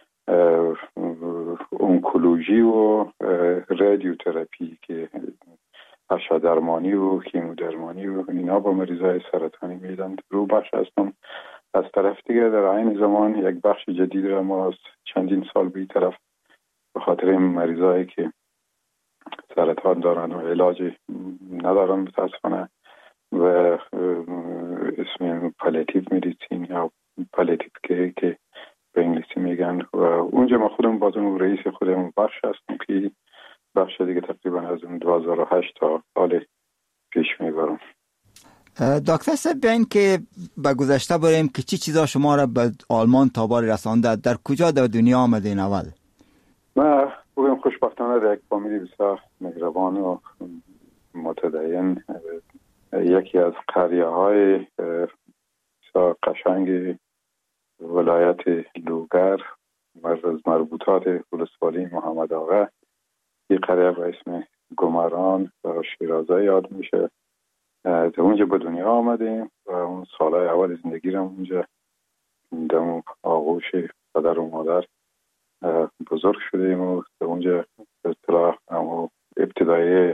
[SPEAKER 6] اونکولوژی و رادیوتراپی که اشعه درمانی و کیمودرمانی و اینا با مریضای سرطانی میدن رو بخش هستم. از طرف دیگه در عین زمان یک بخش جدید را ما از چندین سال به این طرف به خاطر این مریضایی که سرطان دارن و علاج ندارن متاسفانه و اسم پالیاتیو مدیسین یا پالیاتیو کیر که به انگلیسی میگن و اونجا ما خودم باز اون رئیس خودم بخش هستم که بخش دیگه تقریبا از اون دو هزار و هشت تا حال پیش میبرم.
[SPEAKER 5] دکتر صاحب بیاین که به گذشته بریم که چی چیزا شما را به آلمان تابار رسانده؟ در کجا در دنیا آمدین اول؟
[SPEAKER 6] من بگم خوشبختانه در یک فامیلی بسیار مهربان و متدین یکی از قریه های بسیار قشنگ ولایت لوگر از مربوطات ولسوالی محمد آقا، این قریه به اسم گمران و شیرازه یاد میشه در اونجا به دنیا آمدیم و اون سالهای اول زندگی رو اونجا در آغوش پدر و مادر بزرگ شدیم و در اونجا به اصطلاح ابتدایی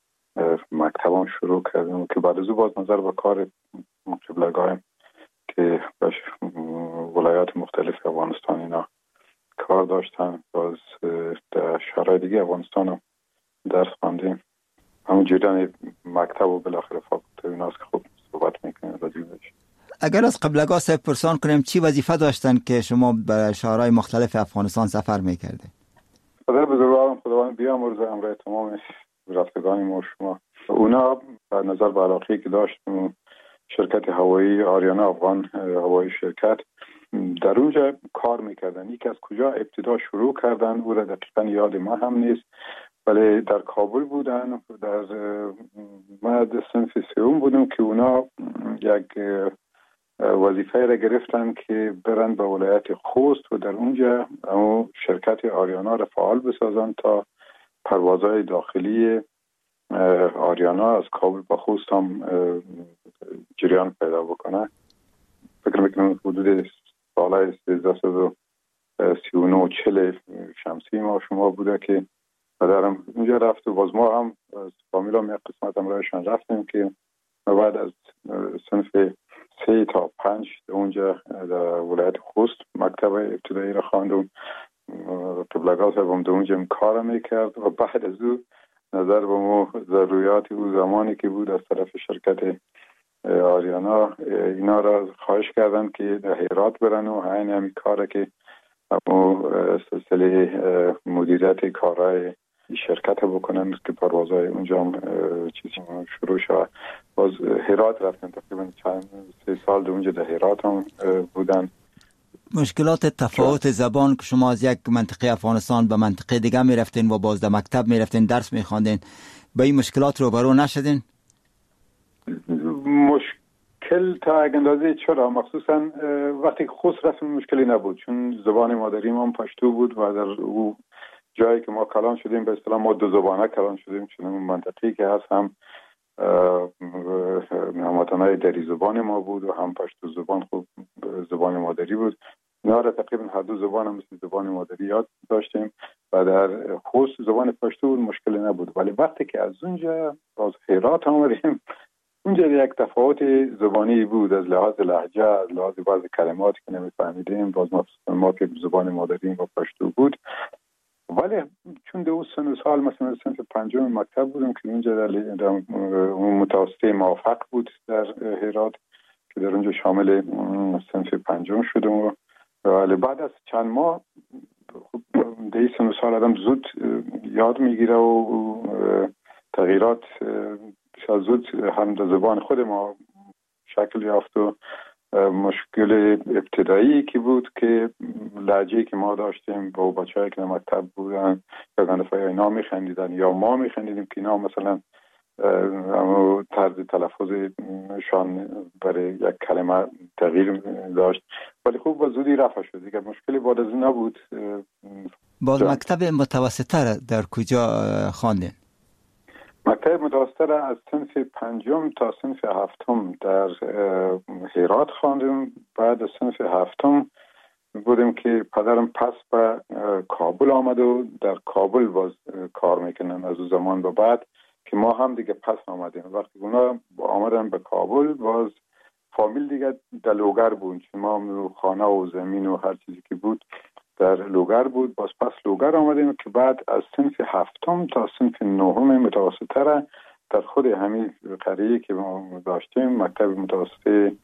[SPEAKER 6] مکتبم شروع کردیم که بعد از او باز نظر به کار قبلگاهیم که باش ولایات مختلف افغانستان اینا کار داشتن، باز در شهرهای دیگه افغانستان هم درس خواندیم. همون جوردن مکتب و بالاخره فاکولته ایناست که خوب صحبت میکنیم راجعش.
[SPEAKER 5] اگر از قبلگاه صاحب پرسان کنیم چی وظیفه داشتن که شما به شهرهای مختلف افغانستان سفر میکرده؟
[SPEAKER 6] پدر بزرگوارم خداوند بیامرزه همراه تمام رفتگان ما شما، اونا در نظر به علاقه‌ای که داشتیم شرکت هوایی آریانا افغان هوایی شرکت در اونجا کار میکردن. یکی از کجا ابتدا شروع کردن او را دقیقا یاد ما هم نیست، ولی در کابل بودن. در ما در صنف سوم بودم که اونا یک وظیفه را گرفتن که برن به ولایت خوست و در اونجا اون شرکت آریانا را فعال بسازن تا پروازهای داخلی آریانا از کابل به خوست هم جریان پیدا بکنه. فکر میکنم حدود سال سیزده و سی و نه چل شمسی ما شما بوده که پدرم اونجا رفت و باز ما هم از فامیل هم یک قسمت هم رایشان رفتیم که بعد از صنف سه تا پنج اونجا در ولایت خوست مکتب ابتدایی را خواندم. قبلگاه صاحبم در اونجا کار میکرد و بعد از او نظر به ما ضروریات او زمانی که بود از طرف شرکت آریانا اینا را خواهش کردن که در هرات برن و همین همین کاره که اما سلسله مدیریت کارهای شرکت بکنن که پروازهای اونجا هم چیزی شروع شد. باز هرات رفتن، تقریبا چند سه سال در اونجا در هرات هم بودن.
[SPEAKER 5] مشکلات تفاوت زبان که شما از یک منطقه افغانستان به منطقه دیگه می رفتین و باز در مکتب می رفتین درس می خواندین، به این مشکلات روبرو نشدین؟
[SPEAKER 6] مشکل تا یک اندازه چرا، مخصوصا وقتی که خوست رفتیم مشکلی نبود چون زبان مادریم هم پشتو بود و در او جایی که ما کلان شدیم به اصطلاح ما دو زبانه کلان شدیم، چون اون منطقی که هست هم هموطنای دری زبان ما بود و هم پشتو زبان خوب زبان مادری بود. اینا را تقریبا هر دو زبان هم مثل زبان مادری یاد داشتیم و در خوست زبان پشتو بود مشکلی نبود. ولی وقتی که از اونجا باز هرات آمدیم اونجا یک تفاوت زبانی بود از لحاظ لهجه، از لحاظ بعض کلماتی که نمیفهمیدیم، باز ما که زبان مادریم و پشتو بود. ولی چون دو سن و سال مثلا صنف پنجم مکتب بودم که اونجا در متوسط موافق بود در هرات که در اونجا شامل صنف پنجم شدم. ولی بعد از چند ماه در سن و سال آدم زود یاد میگیره و تغییرات بسیار زود هم در زبان خود ما شکل یافت و مشکل ابتدایی که بود که لهجه‌ای که ما داشتیم با بچه‌ای که در مکتب بودن یا گندفای اینا میخندیدن یا ما میخندیدیم که اینا مثلا اما طرز تلفظشان برای یک کلمه تغییر داشت. ولی خوب با زودی رفع شد دیگه، مشکلی بعد از این نبود.
[SPEAKER 5] باز مکتب متوسطه در کجا خواندین؟
[SPEAKER 6] مکتب متوسطه از صنف پنجم تا صنف هفتم در هرات خواندم. بعد از صنف هفتم بودیم که پدرم پس به کابل آمد و در کابل باز کار میکنن از اون زمان به بعد که ما هم دیگه پس آمدیم. وقتی اونا آمدن به کابل باز فامیل دیگه در لوگر بود، چون ما خانه و زمین و هر چیزی که بود در لوگر بود. باز پس لوگر آمدیم که بعد از صنف هفتم تا صنف نهم متوسطه را در خود همین قریه که ما داشتیم مکتب متوسط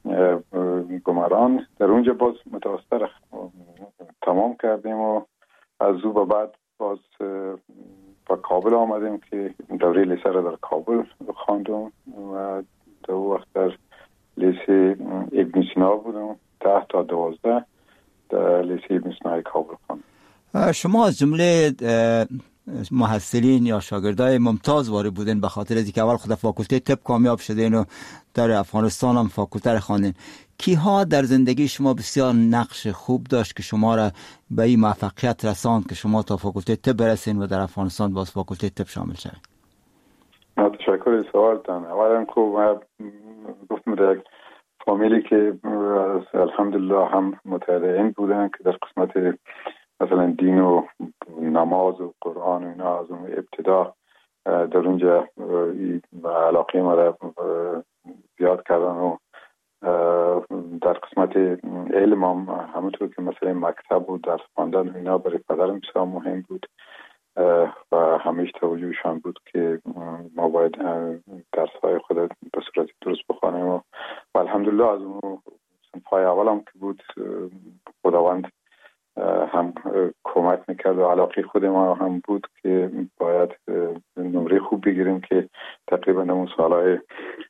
[SPEAKER 6] گمران در اونجا باز متوسطه را تمام کردیم و از او به بعد باز به کابل آمدیم که دوره لیسه را در کابل خواندم و در وقت در لیسه ابن سینا بودم ده تا دوازده در لیسه ابن سینای کابل خواندم.
[SPEAKER 5] شما از جمله محصلین یا شاگردای ممتاز وارد بودین به خاطر اینکه اول خود فاکولته طب کامیاب شدین و در افغانستان هم فاکولته را خواندین. کیها در زندگی شما بسیار نقش خوب داشت که شما را به این موفقیت رساند که شما تا فاکولته طب برسین و در افغانستان باز فاکولته طب شامل شوید؟
[SPEAKER 6] تشکر سوالتان. اولا خوب گفتم در یک فامیلی که الحمدلله هم متدین بودن که در قسمت مثلا دین و نماز و قرآن و اینا از اون ابتدا در اونجا علاقه ما را زیاد کردن و در قسمت علم هم همونطور که مثلا مکتب و درس خواندن اینا برای پدرم بسیار مهم بود و همیشه توجهشان بود که ما باید درس‌های خود به صورت درست بخوانیم و الحمدلله از اون صنف‌های اول هم که بود خداوند هم کمک میکرد و علاقه خود ما هم بود که باید نمره خوب بگیریم که تقریبا اون سالهای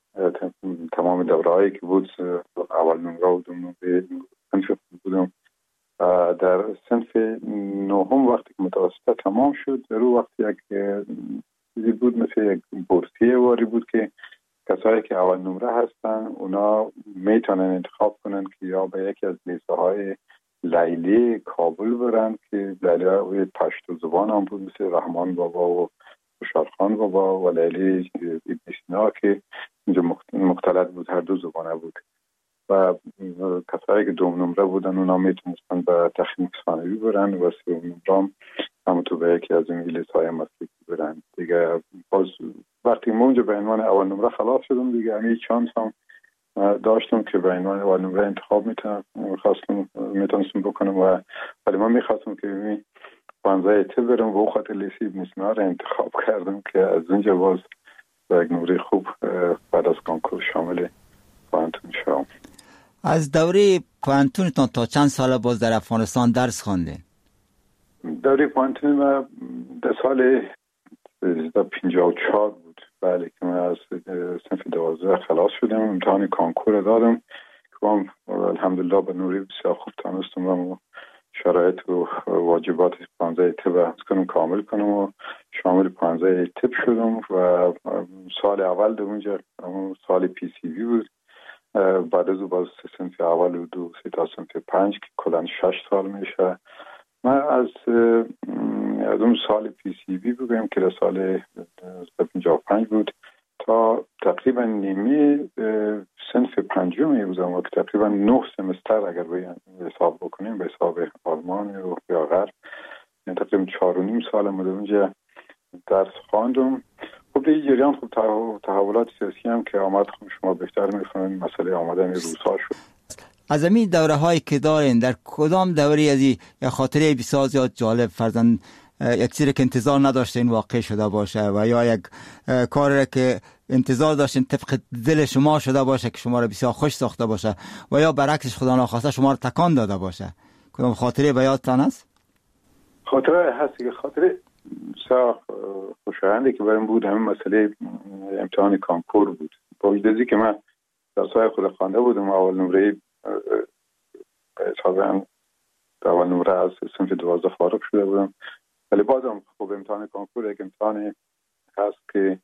[SPEAKER 6] تمام دوره‌هایی که بود اول نمره و دوم نمره صنف بودم. در صنف نهم وقتی که متوسطه تمام شد در اون وقت یک چیزی بود مثل یک بورسیه واری بود که کسایی که اول نمره هستن اونا میتونن انتخاب کنن که یا به یکی از لیسه های لیلی کابل برن که لیلی های پشتو زبان هم بود مثل رحمان بابا و خوشحالخان بابا و لیلی ابن سینا که اینجا مختلط بود، هر دو زبانه بود و کسایی که دوم نمره بودن اونا میتونستن به تخنیک ثانوی برن و سوم نمره هم همونطور به یکی از این لیسه‌های مسلکی برن دیگه. باز وقتی ما اونجا به عنوان اول نمره خلاص شدم دیگه همین چانس هم داشتم که به عنوان اول نمره انتخاب میتونم خواستم میتونستم بکنم و ولی من میخواستم که می پانزده ته برم و خاطر لیسه ابن سینا رو انتخاب کردم که از اونجا باز به یک نمره خوب بعد از کنکور شامل پانتون شدم.
[SPEAKER 5] از دوره پانتونتان تا چند سال باز در افغانستان درس خواندین؟
[SPEAKER 6] دوره پانتون ما در سال پنجاه و چهار بود. بله که من از صنف دوازده خلاص شدم، امتحان کانکور دادم که من الحمدلله به نمره بسیار خوب تونستم و شرایط و واجبات پانزده تب کنم کامل کنم و شامل پانزده تب شدم و سال اول در اونجا سال پی سی وی بود. بعد از او باز صنف اول و دو سی تا صنف پنج که کلاً شش سال میشه. من از از اون سال پی سی بی بگویم که در سال پنجاه و پنج بود تا تقریبا نیمه صنف پنجم بودم و تقریبا نه سمستر اگر به حساب بکنیم به حساب آلمان و یا غرب یعنی تقریبا چهار و نیم سال من اونجا درس خواندم. خب دیگه جریان خب تحولات سیاسی هم که آمد خب شما بهتر میفهمید مسئله آمدن روس‌ها شد.
[SPEAKER 5] از این دوره هایی که دارین در کدام دوره از این یا خاطره بسیار زیاد جالب فرزن یک چیزی که انتظار نداشتین واقع شده باشه و یا یک کاری که انتظار داشتین طبق دل شما شده باشه که شما را بسیار خوش ساخته باشه و یا برعکسش خدا ناخواسته شما را تکان داده باشه، کدام خاطره به یادتان است؟
[SPEAKER 6] خاطره هست که خاطره بسیار خوشایندی که برام بود همین مسئله امتحان کانکور بود. با وجودی که من درس‌های خود خوانده بودم اول نمره به حساب هم اول نمره از صنف دوازده فارغ شده بودم ولی بازم خب امتحان کانکور یک امتحان هست که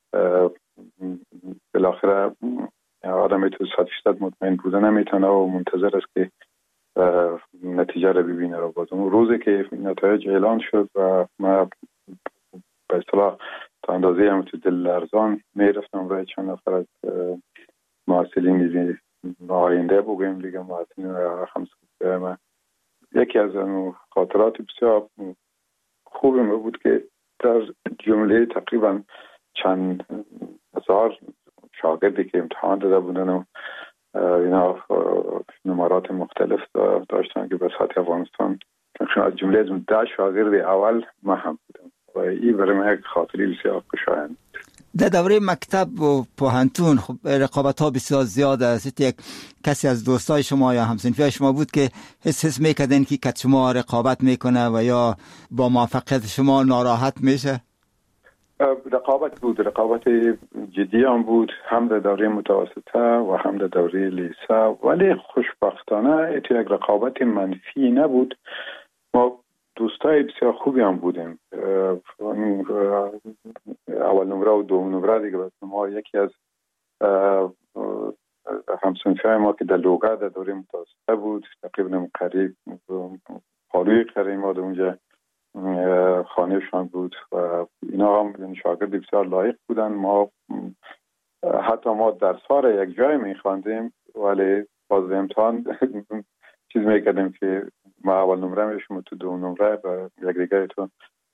[SPEAKER 6] بالاخره آدم تو صد فیصد مطمئن بودن نمیتونه و منتظر است که نتیجه رو ببینه. رو بازم روزی که نتایج اعلان شد و ما به اصطلاح تا اندازه هم تو دل لرزان میرفتم و چند نفر از معاصلین آینده بگویم دیگه معاصلین همسایه من یکی از اون خاطرات بسیار خوبی ما بود که در جمله تقریبا چند هزار شاگردی که امتحان داده بودن و اینا نمرات مختلف داشتن که به سطح افغانستان از جمله از ده شاگرد اول ما هم بودم و این برای من یک خاطری بسیار خوشایند.
[SPEAKER 5] در دوره مکتب و پوهنتون خب رقابت ها بسیار زیاد است. یک کسی از دوستای شما یا همسنفی شما بود که حس حس میکردن که کت شما رقابت میکنه و یا با موفقیت شما ناراحت میشه؟
[SPEAKER 6] رقابت بود، رقابت جدی هم بود، هم در دوره متوسطه و هم در دوره لیسه، ولی خوشبختانه ات یک رقابت منفی نبود. ما دوستای بسیار خوبی هم بودیم. اول نمره و دوم نمره دیگه ما یکی از همسنفی ما که در لوگا در دوره متوسطه بود تقریبا قریب پالوی قریب ما در اونجا خانهشان بود و اینا هم شاگرد بسیار لایق بودن. ما حتی ما در سال یک جای میخواندیم ولی باز امتحان چیز میکردیم که ما اول نمره میشیم تو دو نمره و یک دیگه تو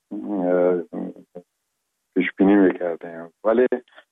[SPEAKER 6] پیش بینی میکردیم، ولی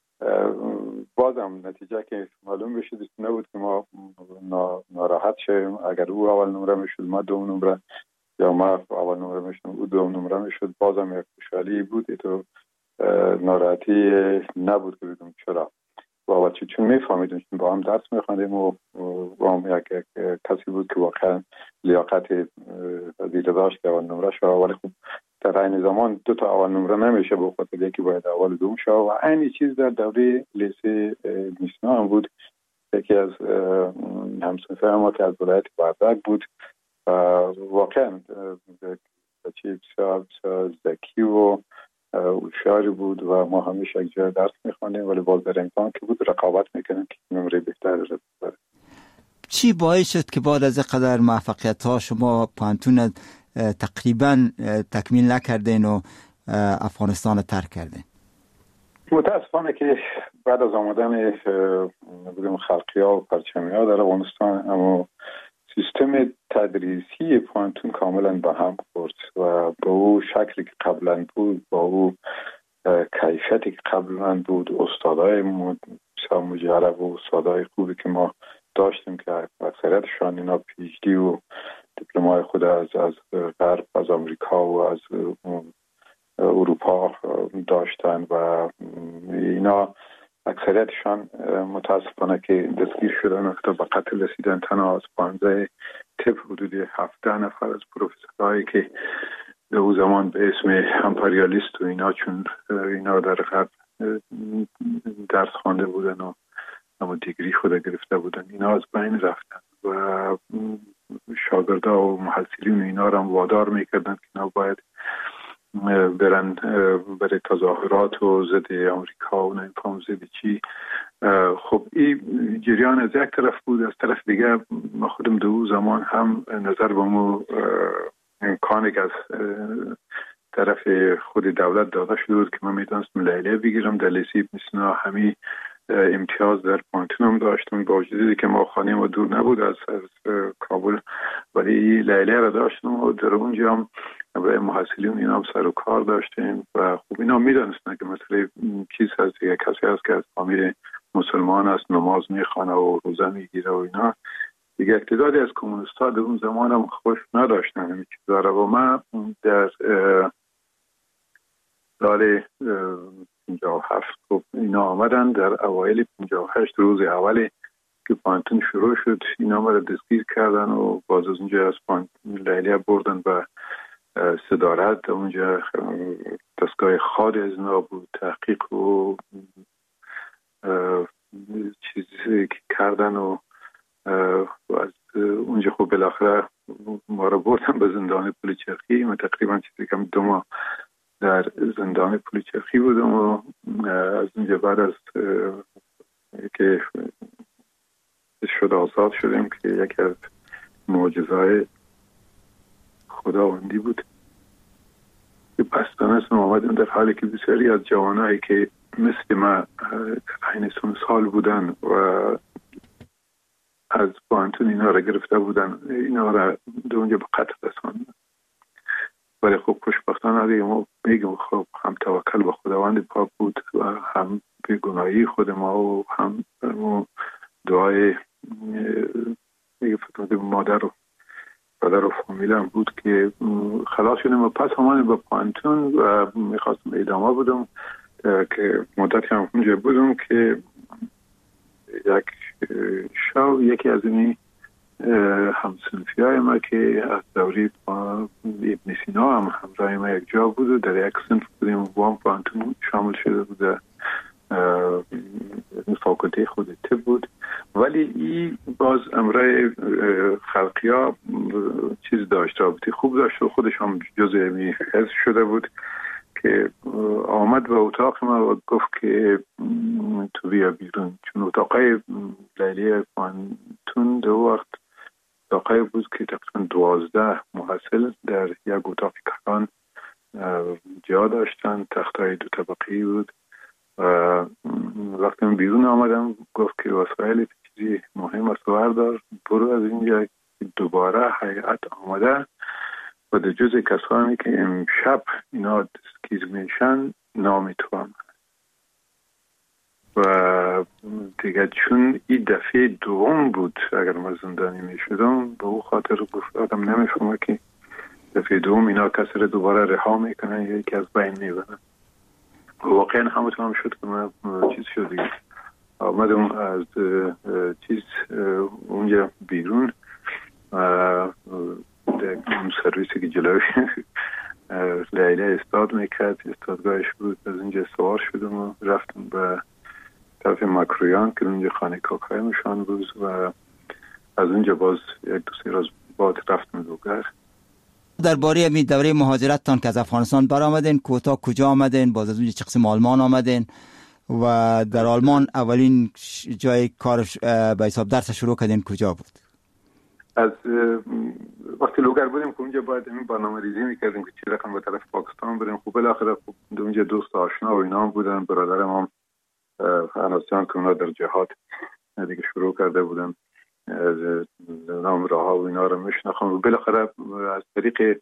[SPEAKER 6] بازم نتیجه که معلوم بشه نبود که ما ناراحت شیم اگر او اول نمره میشد ما دو نمره، یا ما اول نمره میشد او دو نمره میشد. بازم یک خوشحالی بود، تو ناراحتی نبود که بگم چرا. و چون چون میفهمیدیم با هم درس میخواندیم و با هم یک, یک کسی بود که واقعا لیاقت دیده داشت که اول نمره شد، ولی خب در این زمان دو تا اول نمره نمیشه به خاطر یکی باید اول دوم شد. و این چیز در دوره لیسه میسنا هم بود. یکی از همسنفه ما که از ولایت وردک بود و واقعا بچه بسیار ذکی و هوشیاری بود و ما همیشه یک جای درس میخوانیم، ولی باز در امتحان که بود رقابت میکنیم که نمره بهتر ببره.
[SPEAKER 5] چی باعث شد که بعد از قدر موفقیت ها شما پانتون تقریبا تکمیل نکردین و افغانستان رو ترک کردین؟
[SPEAKER 6] متاسفانه که بعد از آمدن بودیم خلقی ها و پرچمی ها در افغانستان، اما سیستم تدریسی پانتون کاملا به هم خورد و با او شکلی که قبلا بود، با او کیفیتی که قبلا بود، استادای بسیار مجرب و استادای خوبی که ما داشتیم که اکثریتشان اینا پی اچ دی و دیپلمای خود از از غرب، از آمریکا و از اروپا داشتن و اینا اکثریتشان متاسفانه که دستگیر شدن و به قتل رسیدن. تنها از پانزده تپ حدود هفده نفر از پروفسورهایی که در اون زمان به اسم امپریالیست و اینا چون اینا در غرب درس خوانده بودن و اما دیگری خود گرفته بودن، اینا از بین رفتن و شاگردا و محصلین اینا را هم وادار میکردن که اینا باید برن برای تظاهرات و ضد آمریکا و نمیفهم ضد چی. خب این جریان از یک طرف بود، از طرف دیگه ما خودم دو زمان هم نظر به مو امکانی که از طرف خود دولت داده شده بود که من میتونستم لیلیه بگیرم در لیسه میسنا، همین امتیاز در پانتون هم داشتم با وجودی که ما خانه ما دور نبود از, از کابل، ولی لیلیه را داشتم و در اونجا هم برای محصلین اینا هم سر و کار داشتیم و خب اینا میدونستن که مثلا چیز هست، یک کسی هست که از فامیل مسلمان است، نماز میخوانه و روزه میگیره و اینا دیگه. اقتداری از کمونیست‌ها در اون زمان هم خوش نداشتن همین چیزا را. و من در سال پنجاه و هفت خب اینا آمدن در اوایل پنجاه و هشت روز اولی که پانتون شروع شد اینا ما را دستگیر کردن و باز از اونجا از پانتون لیلیه بردن و صدارت. اونجا دستگاه خاد از اینا بود، تحقیق و چیزی که کردن و از اونجا خب بالاخره ما را بردن به زندان پلیچرخی. من تقریبا چیزی کم دو ماه در زندان پلیچرخی بودم و از اونجا بعد از که شد آزاد شدیم که یکی از معجزه‌های خداوندی بود که پس دانستم آمدیم در حالی که بسیاری از جوانایی که مثل ما این سن سال بودن و از پانتون اینا را گرفته بودن اینا را در اونجا به قتل رساندن. ولی خب خوشبختانه دیگه ما میگم خب هم توکل به خداوند پاک بود و هم بیگناهی خود ما و هم دعای میگه فتاده مادر و پدر و فامیلم بود که خلاص شدیم و پس همانه به پانتون و میخواستم ادامه بودم که مدتی هم اونجا بودم که یک شو یکی از اینی همسنفی های ما که از دوری ابن سینا هم همراه ما یک جا بود و در یک سنف بودیم و با هم پانتون شامل شده بود، فاکولته خود طب بود. ولی این باز امرای خلقی ها چیز داشت، رابطی خوب داشت و خودش هم جزء می حس شده بود که آمد به اتاق ما و گفت که تو بیا بیرون، چون اتاقای لیلیه پانتون دو وقت اتاقای بود که تقریبا دوازده محصل در یک اتاق کلان جا داشتن، تختای دو طبقه‌ای بود. وقتی من بیرون آمدم گفت که وسایل چیزی مهم است بردار، برو از اینجا. دوباره هیئت آمده و در جز کسانی که امشب اینا دستگیر میشن نام تو هم و دیگه چون این دفعه دوم بود اگر من زندانی میشدم به او خاطر گفتم نمیفهمم که دفعه دوم اینا کسی رو دوباره رها میکنن یا یکی از بین میبرن. واقعا همونطور هم شد که من چیز شد دیگه آمدم از چیز اونجا بیرون اون سرویسی که جلوی لیله استاد میکرد، استادگاهش بود. از اینجا سوار شدم و رفتم به طرف مکرویان که اونجا خانه کاکای مشان بود و از اونجا باز یک دو سه روز بعد رفتم دوگر.
[SPEAKER 5] درباره می دوره مهاجرتتان که از افغانستان برآمدین، کوتا کجا آمدین؟ باز از اونجا چه قسم آلمان آمدین و در آلمان اولین جای کار به حساب درس شروع کردین کجا بود؟
[SPEAKER 6] از وقتی لوگر بودیم که اونجا باید این برنامه ریزی میکردیم که چی رقم به طرف پاکستان بریم. خب بالاخره اونجا دوست آشنا و اینا هم بودن، برادرم هم اناسیان که اونا در جهاد دیگه شروع کرده بودن نام راه ها و اینا رو میشناختم و بالاخره از طریق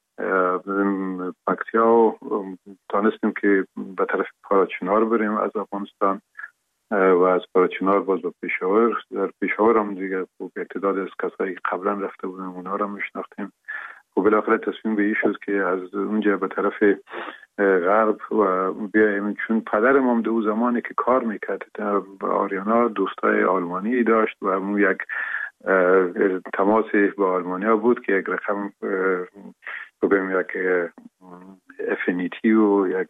[SPEAKER 6] پکتیا تانستیم که به طرف پاراچنار بریم از افغانستان و از پاراچنار باز به پیشاور. در پیشاور هم دیگه تعداد از کسایی که قبلا رفته بودن اونا رو میشناختیم و بالاخره تصمیم به این شد که از اونجا به طرف غرب و بیاییم، چون پدرم هم دو زمانی که کار میکرد در آریانا دوستای آلمانی داشت و اون یک تماسی با آلمانیا بود که یک رقم بگیم یک افینیتی و یک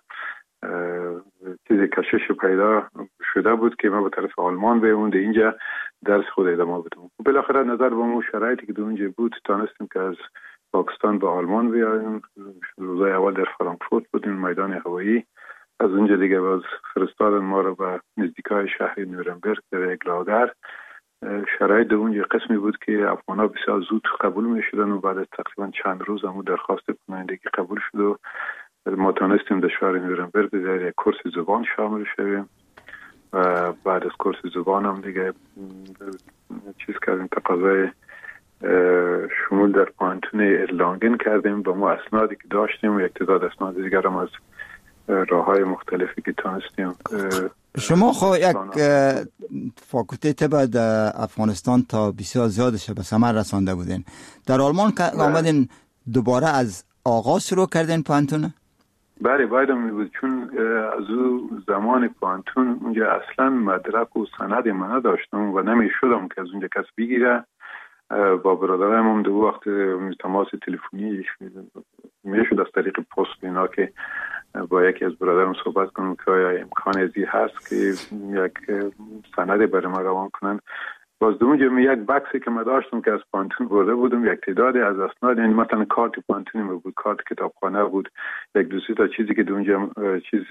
[SPEAKER 6] چیزی کشش پیدا شده بود که ما به طرف آلمان بیمونده اینجا درس خود ادامه بدم. بالاخره نظر به اون شرایطی که اونجا بود تانستیم که از پاکستان به آلمان بیاییم. روزای اول در فرانکفورت بودیم میدان هوایی، از اونجا دیگه باز فرستادن ما رو به نزدیکای شهر نورنبرگ در یک لاگر. شرایط اونجا قسمی بود که افغانا بسیار زود قبول می شدن و بعد از تقریبا چند روز همون درخواست کنندگی قبول شد و ما تانستیم در شهر نورنبرگ در یک کورس زبان شامل شویم و بعد از کورس زبان هم دیگه چیز کردیم، تقاضای شمول در پانتون ارلانگن کردیم با ما اسنادی که داشتیم و یک تعداد اسناد دیگر هم از راه های مختلفی که تانستیم.
[SPEAKER 5] شما خو یک فاکولته طب در افغانستان تا بسیار زیادش به ثمر رسانده بودین. در آلمان که آمدین دوباره از آغاز شروع کردین پانتون؟
[SPEAKER 6] بله باید می بود، چون از او زمان پانتون اونجا اصلا مدرک و سند من نداشتم و نمی شدم که از اونجا کس بگیره. با برادرم هم دو وقت تماس تلفنی می شد از طریق پست اینا که با یکی از برادرم صحبت کنم که آیا امکان ازی هست که یک سند برای ما روان کنن. باز دو اونجا یک بکسی که من داشتم که از پانتون برده بودم یک تعدادی از اسناد، یعنی مثلا کارت پانتونی می بود، کارت کتابخانه بود، یک دو سه تا چیزی که دو اونجا چیز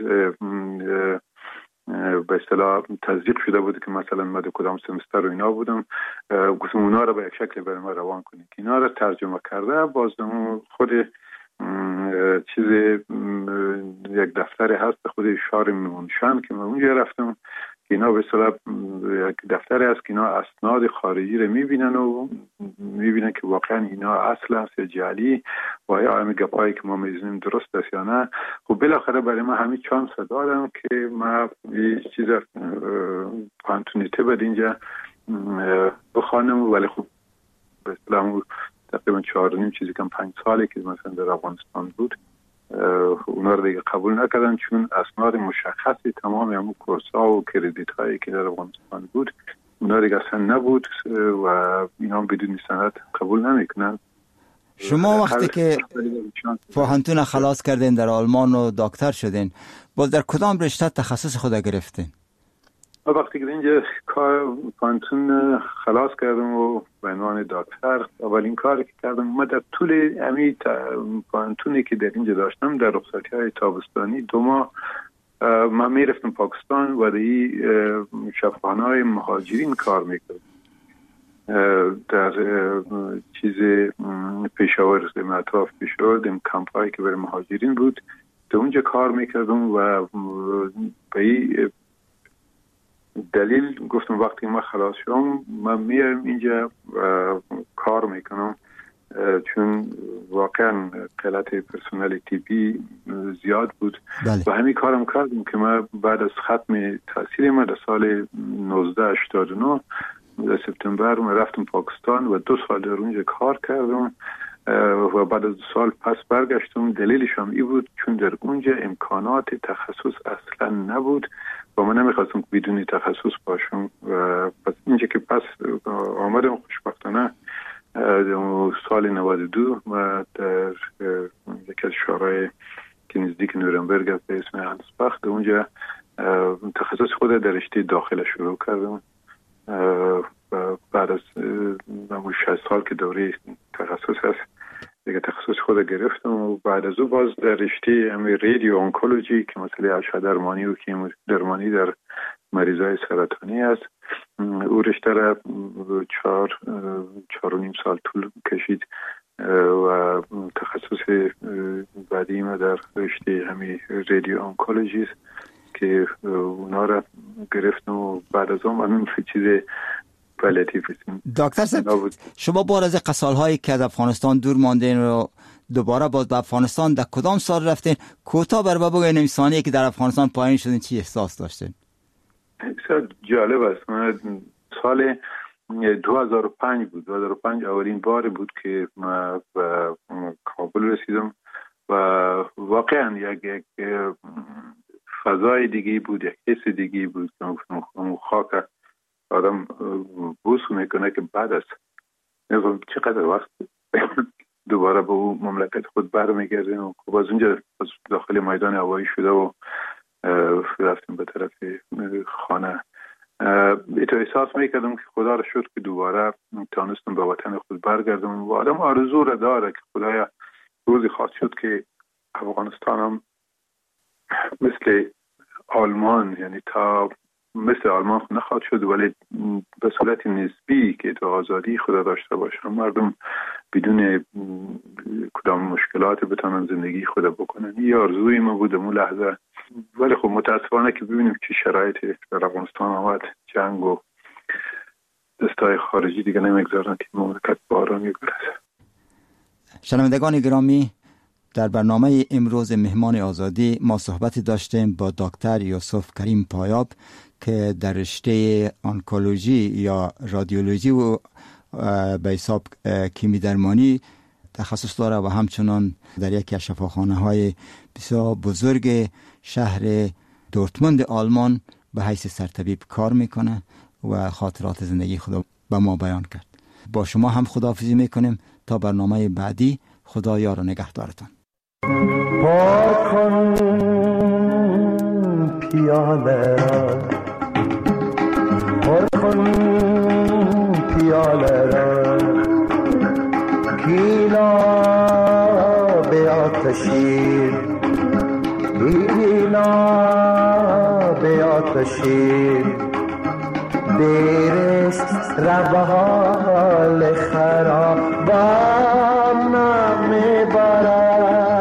[SPEAKER 6] به اصطلاح تصدیق شده بود که مثلا من در کدام سمستر و اینا بودم، گفتم اونا رو به یک شکل برای ما روان کنید که اینا رو ترجمه کرده. باز خود چیز یک دفتر هست خود شار میمونشن که من اونجا رفتم که اینا به اصطلاح یک دفتر هست که اینا اسناد خارجی رو میبینن و میبینن که واقعا اینا اصل است یا جعلی و آیا همین گپایی که ما میزنیم درست است یا نه. خب بالاخره برای ما همین چانس دادم که ما یه چیز پانتونیته بد اینجا بخوانم، ولی خب به اصطلاح تقریبا چهار نیم چیزی کم پنج سالی که مثلا در افغانستان بود اونا رو دیگه قبول نکردن، چون اسناد مشخصی تمام همون کورس‌ها و کردیت هایی که در افغانستان بود اونا دیگه اصلا نبود و اینا بدون سند قبول نمیکنن.
[SPEAKER 5] شما وقتی که پانتون خلاص کردین در آلمان و دکتر شدین، باز در کدام رشته تخصص خود گرفتین؟
[SPEAKER 6] وقتی که اینجا کار پانتون خلاص کردم و به عنوان دکتر اولین کاری که کردم من در طول امی پانتونی که در اینجا داشتم در رخصتی های تابستانی دو ماه من میرفتم پاکستان و در شفاخانه های مهاجرین کار میکردم در چیز پیشاور این اطراف شد، این کمپ هایی که برای مهاجرین بود، در اونجا کار میکردم و به این دلیل گفتم وقتی ما خلاص شدم من میارم اینجا و کار میکنم، چون واقعا قلت پرسنل تیپی زیاد بود.
[SPEAKER 5] بله.
[SPEAKER 6] و همین کارم کردم که من بعد از ختم تحصیل من در سال نوزده هشتاد و نه در سپتامبر من رفتم پاکستان و دو سال در اونجا کار کردم و بعد از دو سال پس برگشتم. دلیلش هم این بود چون در اونجا امکانات تخصص اصلا نبود و من نمیخواستم بدون تخصص باشم و پس اینجا که پس آمدم خوشبختانه سال نود و دو و در یکی از شهرهای که نزدیک نورنبرگ به اسم هانسباخ اونجا تخصص خود در رشته داخل شروع کردم و بعد از شش سال که دوره تخصص هست دیگه تخصص خود گرفتم و بعد از او باز در رشته همین رادیو آنکولوژی که مسئله اشعه درمانی و کیمو درمانی در مریضای سرطانی است، او رشته را چهار چهار و نیم سال طول کشید و تخصص بعدی ما در رشته همین رادیو آنکولوژی است که اونا را گرفتم و بعد از اون همین چیز پالیاتیو.
[SPEAKER 5] دکتر صاحب شما بعد از قصال‌هایی که از افغانستان دور ماندین و دوباره باز به افغانستان در کدام سال رفتین؟ کوتاه برای بگوین انسانی که در افغانستان پایین شدین چی احساس داشتین؟
[SPEAKER 6] بسیار جالب است. من سال دو هزار و پنج بود. دو هزار و پنج اولین بار بود که من به کابل رسیدم و واقعا یک یک فضای دیگه بود، یک حس دیگه بود که اون خاک آدم بوس میکنه که بعد از چقدر وقت دوباره به اون مملکت خود برمیگردیم و باز اونجا داخل میدان هوایی شده و رفتیم به طرف خانه. ایتا احساس میکردم که خدا را شکر که دوباره تانستم به وطن خود برگردم و آدم آرزو را داره که خدایا روزی خواست شد که افغانستان هم مثل آلمان، یعنی تا مثل آلمان نخواهد شد ولی به صورت نسبی که تو آزادی خدا داشته باشه، مردم بدون کدام مشکلات بتونن زندگی خدا بکنن. این آرزوی ما بود اون لحظه، ولی خب متاسفانه که ببینیم چه شرایطی در افغانستان آمد، جنگ و دستای خارجی دیگه نمیگذارن که مملکت به آرامی برسه.
[SPEAKER 5] شنوندگان گرامی، در برنامه امروز مهمان آزادی ما صحبتی داشتیم با دکتر یوسف کریم پایاب که در رشته آنکولوژی یا رادیولوژی و به حساب کیمی درمانی تخصص داره و همچنان در یکی از شفاخانه های بسیار بزرگ شهر دورتموند آلمان به حیث سرطبیب کار میکنه و خاطرات زندگی خدا به ما بیان کرد. با شما هم خداحافظی میکنیم تا برنامه بعدی. خدا یار و نگهدارتان.
[SPEAKER 7] پاک کن پیاله را، پر کن پیاله را، گیلا به آتشین، گیلا به آتشین، دیرست روال خرابان نمیبرد.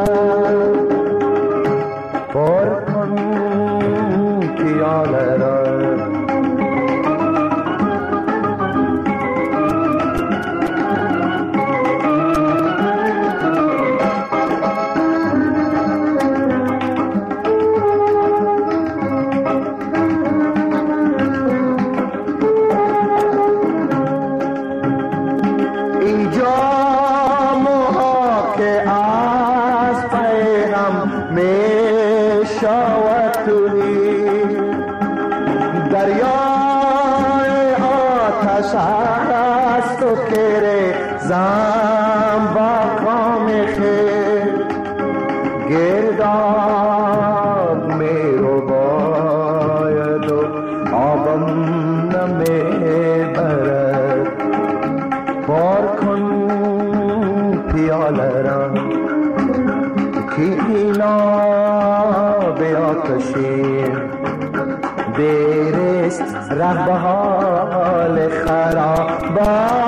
[SPEAKER 7] پر کن پیاله را، دریای آتش است و کره زم با کام خیر، گرداب می رو باید و آبم نمی برد. بار کن پیاله را که اینا به آتشین، دیرست ره به حال خرابان